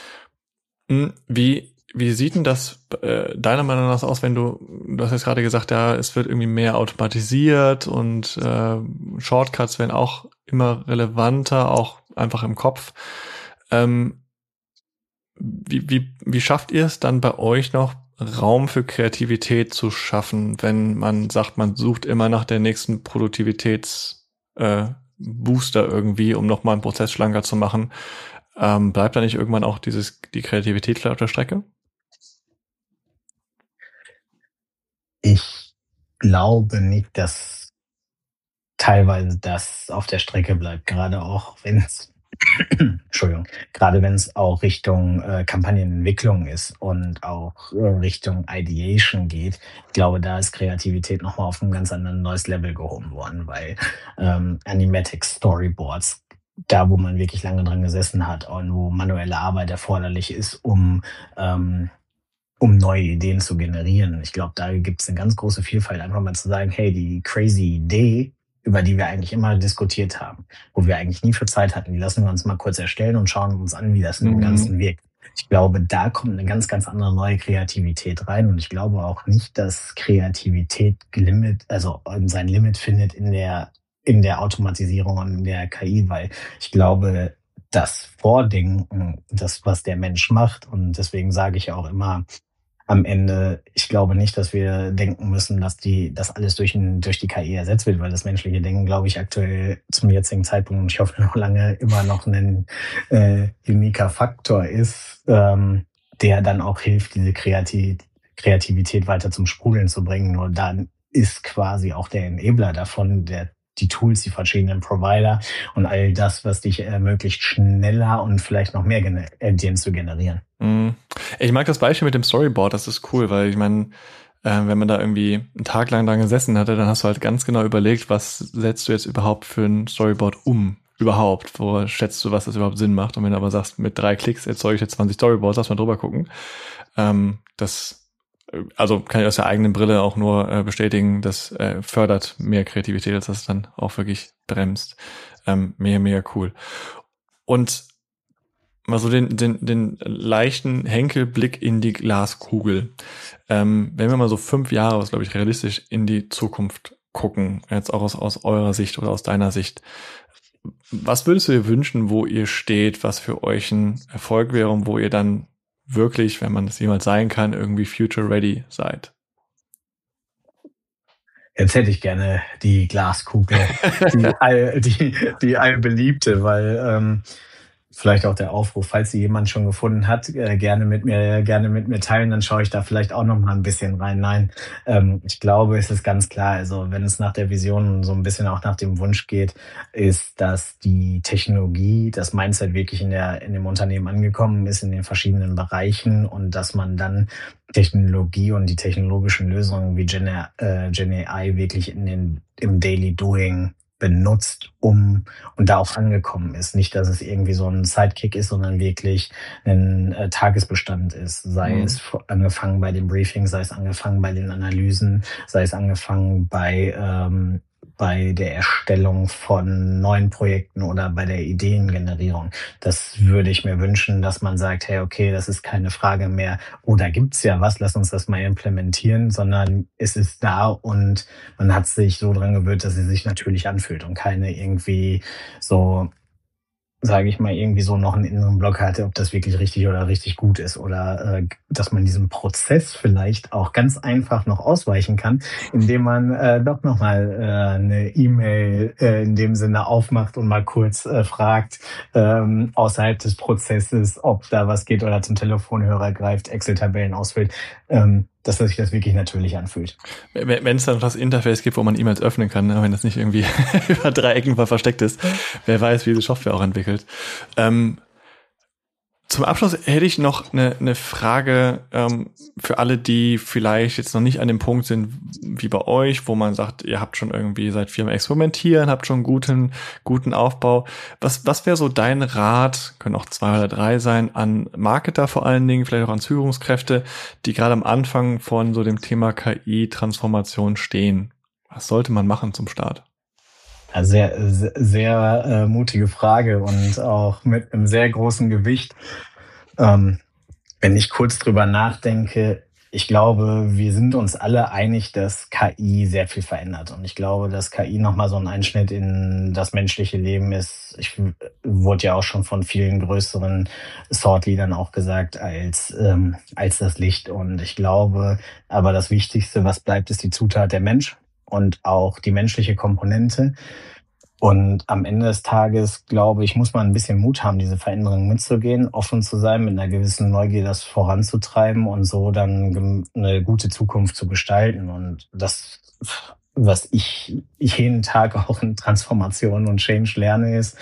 Wie, wie sieht denn das äh, deiner Meinung nach aus, wenn du, du hast jetzt gerade gesagt, ja, es wird irgendwie mehr automatisiert und äh, Shortcuts werden auch immer relevanter, auch einfach im Kopf. Ähm, wie, wie, wie schafft ihr es dann bei euch noch, Raum für Kreativität zu schaffen, wenn man sagt, man sucht immer nach der nächsten Produktivitäts äh, Booster irgendwie, um nochmal einen Prozess schlanker zu machen? Ähm, bleibt da nicht irgendwann auch dieses die Kreativität auf der Strecke? Ich glaube nicht, dass teilweise das auf der Strecke bleibt, gerade auch wenn es Entschuldigung, gerade wenn es auch Richtung äh, Kampagnenentwicklung ist und auch äh, Richtung Ideation geht. Ich glaube, da ist Kreativität nochmal auf ein ganz anderen neues Level gehoben worden, weil ähm, Animatic Storyboards, da wo man wirklich lange dran gesessen hat und wo manuelle Arbeit erforderlich ist, um ähm, um neue Ideen zu generieren. Ich glaube, da gibt es eine ganz große Vielfalt, einfach mal zu sagen, hey, die crazy Idee, über die wir eigentlich immer diskutiert haben, wo wir eigentlich nie für Zeit hatten, die lassen wir uns mal kurz erstellen und schauen uns an, wie das im Ganzen wirkt. Ich glaube, da kommt eine ganz, ganz andere neue Kreativität rein und ich glaube auch nicht, dass Kreativität Limit, also sein Limit findet in der, in der Automatisierung und in der K I, weil ich glaube, das Vordenken, das, was der Mensch macht, und deswegen sage ich auch immer, am Ende, ich glaube nicht, dass wir denken müssen, dass die, dass alles durch, ein, durch die K I ersetzt wird, weil das menschliche Denken, glaube ich, aktuell zum jetzigen Zeitpunkt und ich hoffe noch lange immer noch ein äh, uniker Faktor ist, ähm, der dann auch hilft, diese Kreativ Kreativität weiter zum Sprudeln zu bringen. Nur dann ist quasi auch der Enabler davon, der die Tools, die verschiedenen Provider und all das, was dich ermöglicht, schneller und vielleicht noch mehr gener- Ideen zu generieren. Ich mag das Beispiel mit dem Storyboard, das ist cool, weil ich meine, äh, wenn man da irgendwie einen Tag lang dran gesessen hatte, dann hast du halt ganz genau überlegt, was setzt du jetzt überhaupt für ein Storyboard um, überhaupt, wo schätzt du, was das überhaupt Sinn macht. Und wenn du aber sagst, mit drei Klicks erzeuge ich jetzt zwanzig Storyboards, lass mal drüber gucken. Ähm, das Also kann ich aus der eigenen Brille auch nur äh, bestätigen, das äh, fördert mehr Kreativität, als das dann auch wirklich bremst. Ähm, mega, mega cool. Und mal so den, den, den leichten Henkelblick in die Glaskugel. Ähm, wenn wir mal so fünf Jahre, was glaube ich realistisch, in die Zukunft gucken, jetzt auch aus, aus eurer Sicht oder aus deiner Sicht, was würdest du dir wünschen, wo ihr steht, was für euch ein Erfolg wäre und wo ihr dann wirklich, wenn man das jemals sein kann, irgendwie future ready seid? Jetzt hätte ich gerne die Glaskugel, die, all, die, die allbeliebte, weil ähm, vielleicht auch der Aufruf, falls sie jemand schon gefunden hat, äh, gerne mit mir, gerne mit mir teilen, dann schaue ich da vielleicht auch noch mal ein bisschen rein. Nein, ähm, ich glaube, es ist ganz klar, also wenn es nach der Vision so ein bisschen auch nach dem Wunsch geht, ist, dass die Technologie, das Mindset wirklich in der, in dem Unternehmen angekommen ist, in den verschiedenen Bereichen und dass man dann Technologie und die technologischen Lösungen wie Gen, äh, Gen A I wirklich in den, im Daily Doing benutzt, um und da auch angekommen ist. Nicht, dass es irgendwie so ein Sidekick ist, sondern wirklich ein äh, Tagesbestand ist. Sei mhm. es angefangen bei den Briefings, sei es angefangen bei den Analysen, sei es angefangen bei ähm, bei der Erstellung von neuen Projekten oder bei der Ideengenerierung. Das würde ich mir wünschen, dass man sagt, hey, okay, das ist keine Frage mehr, oh, da gibt's ja was, lass uns das mal implementieren, sondern es ist da und man hat sich so dran gewöhnt, dass es sich natürlich anfühlt und keine irgendwie so, sage ich mal, irgendwie so noch einen inneren Block hatte, ob das wirklich richtig oder richtig gut ist oder äh, dass man diesem Prozess vielleicht auch ganz einfach noch ausweichen kann, indem man äh, doch nochmal äh, eine E-Mail äh, in dem Sinne aufmacht und mal kurz äh, fragt ähm, außerhalb des Prozesses, ob da was geht oder zum Telefonhörer greift, Excel-Tabellen ausfüllt, ähm, dass sich das wirklich natürlich anfühlt. Wenn es dann das Interface gibt, wo man E-Mails öffnen kann, ne, wenn das nicht irgendwie über drei Ecken versteckt ist, wer weiß, wie diese Software auch entwickelt. Ähm, zum Abschluss hätte ich noch eine, eine Frage ähm, für alle, die vielleicht jetzt noch nicht an dem Punkt sind wie bei euch, wo man sagt, ihr habt schon irgendwie seit viel am Experimentieren, habt schon guten guten Aufbau. Was was wäre so dein Rat, können auch zwei oder drei sein, an Marketer vor allen Dingen, vielleicht auch an Führungskräfte, die gerade am Anfang von so dem Thema K I-Transformation stehen? Was sollte man machen zum Start? Also sehr, sehr, sehr äh, mutige Frage und auch mit einem sehr großen Gewicht. Ähm, wenn ich kurz drüber nachdenke, ich glaube, wir sind uns alle einig, dass K I sehr viel verändert. Und ich glaube, dass K I nochmal so ein Einschnitt in das menschliche Leben ist. Ich wurde ja auch schon von vielen größeren Thought-Leadern auch gesagt, als, ähm, als das Licht. Und ich glaube, aber das Wichtigste, was bleibt, ist die Zutat der Mensch. Und auch die menschliche Komponente. Und am Ende des Tages, glaube ich, muss man ein bisschen Mut haben, diese Veränderungen mitzugehen, offen zu sein, mit einer gewissen Neugier das voranzutreiben und so dann eine gute Zukunft zu gestalten. Und das, was ich, ich jeden Tag auch in Transformation und Change lerne, ist,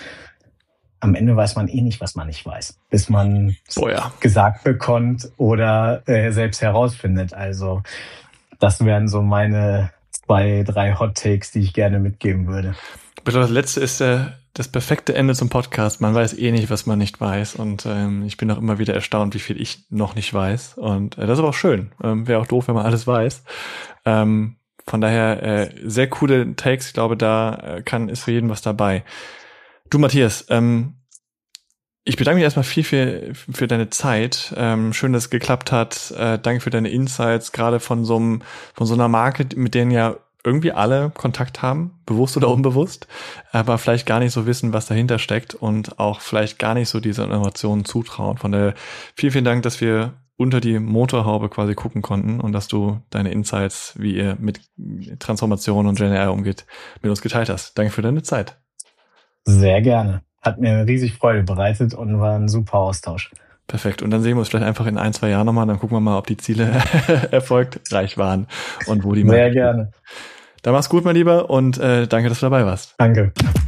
am Ende weiß man eh nicht, was man nicht weiß, bis man oh ja. gesagt bekommt oder äh, selbst herausfindet. Also das wären so meine zwei, drei Hot Takes, die ich gerne mitgeben würde. Ich glaube, das letzte ist äh, das perfekte Ende zum Podcast. Man weiß eh nicht, was man nicht weiß. Und ähm, ich bin auch immer wieder erstaunt, wie viel ich noch nicht weiß. Und äh, das ist aber auch schön. Ähm, wäre auch doof, wenn man alles weiß. Ähm, von daher äh, sehr coole Takes. Ich glaube, da äh, kann ist für jeden was dabei. Du, Matthias, ähm, ich bedanke mich erstmal viel für, für deine Zeit. Ähm, schön, dass es geklappt hat. Äh, danke für deine Insights, gerade von so einem, von so einer Marke, mit denen ja irgendwie alle Kontakt haben, bewusst oder unbewusst, aber vielleicht gar nicht so wissen, was dahinter steckt und auch vielleicht gar nicht so diese Innovationen zutrauen. Von daher vielen, vielen Dank, dass wir unter die Motorhaube quasi gucken konnten und dass du deine Insights, wie ihr mit Transformation und Gen A I umgeht, mit uns geteilt hast. Danke für deine Zeit. Sehr gerne. Hat mir riesig Freude bereitet und war ein super Austausch. Perfekt. Und dann sehen wir uns vielleicht einfach in ein, zwei Jahren nochmal. Dann gucken wir mal, ob die Ziele erfolgreich waren und wo die Sehr gerne. Dann mach's gut, mein Lieber, und äh, danke, dass du dabei warst. Danke.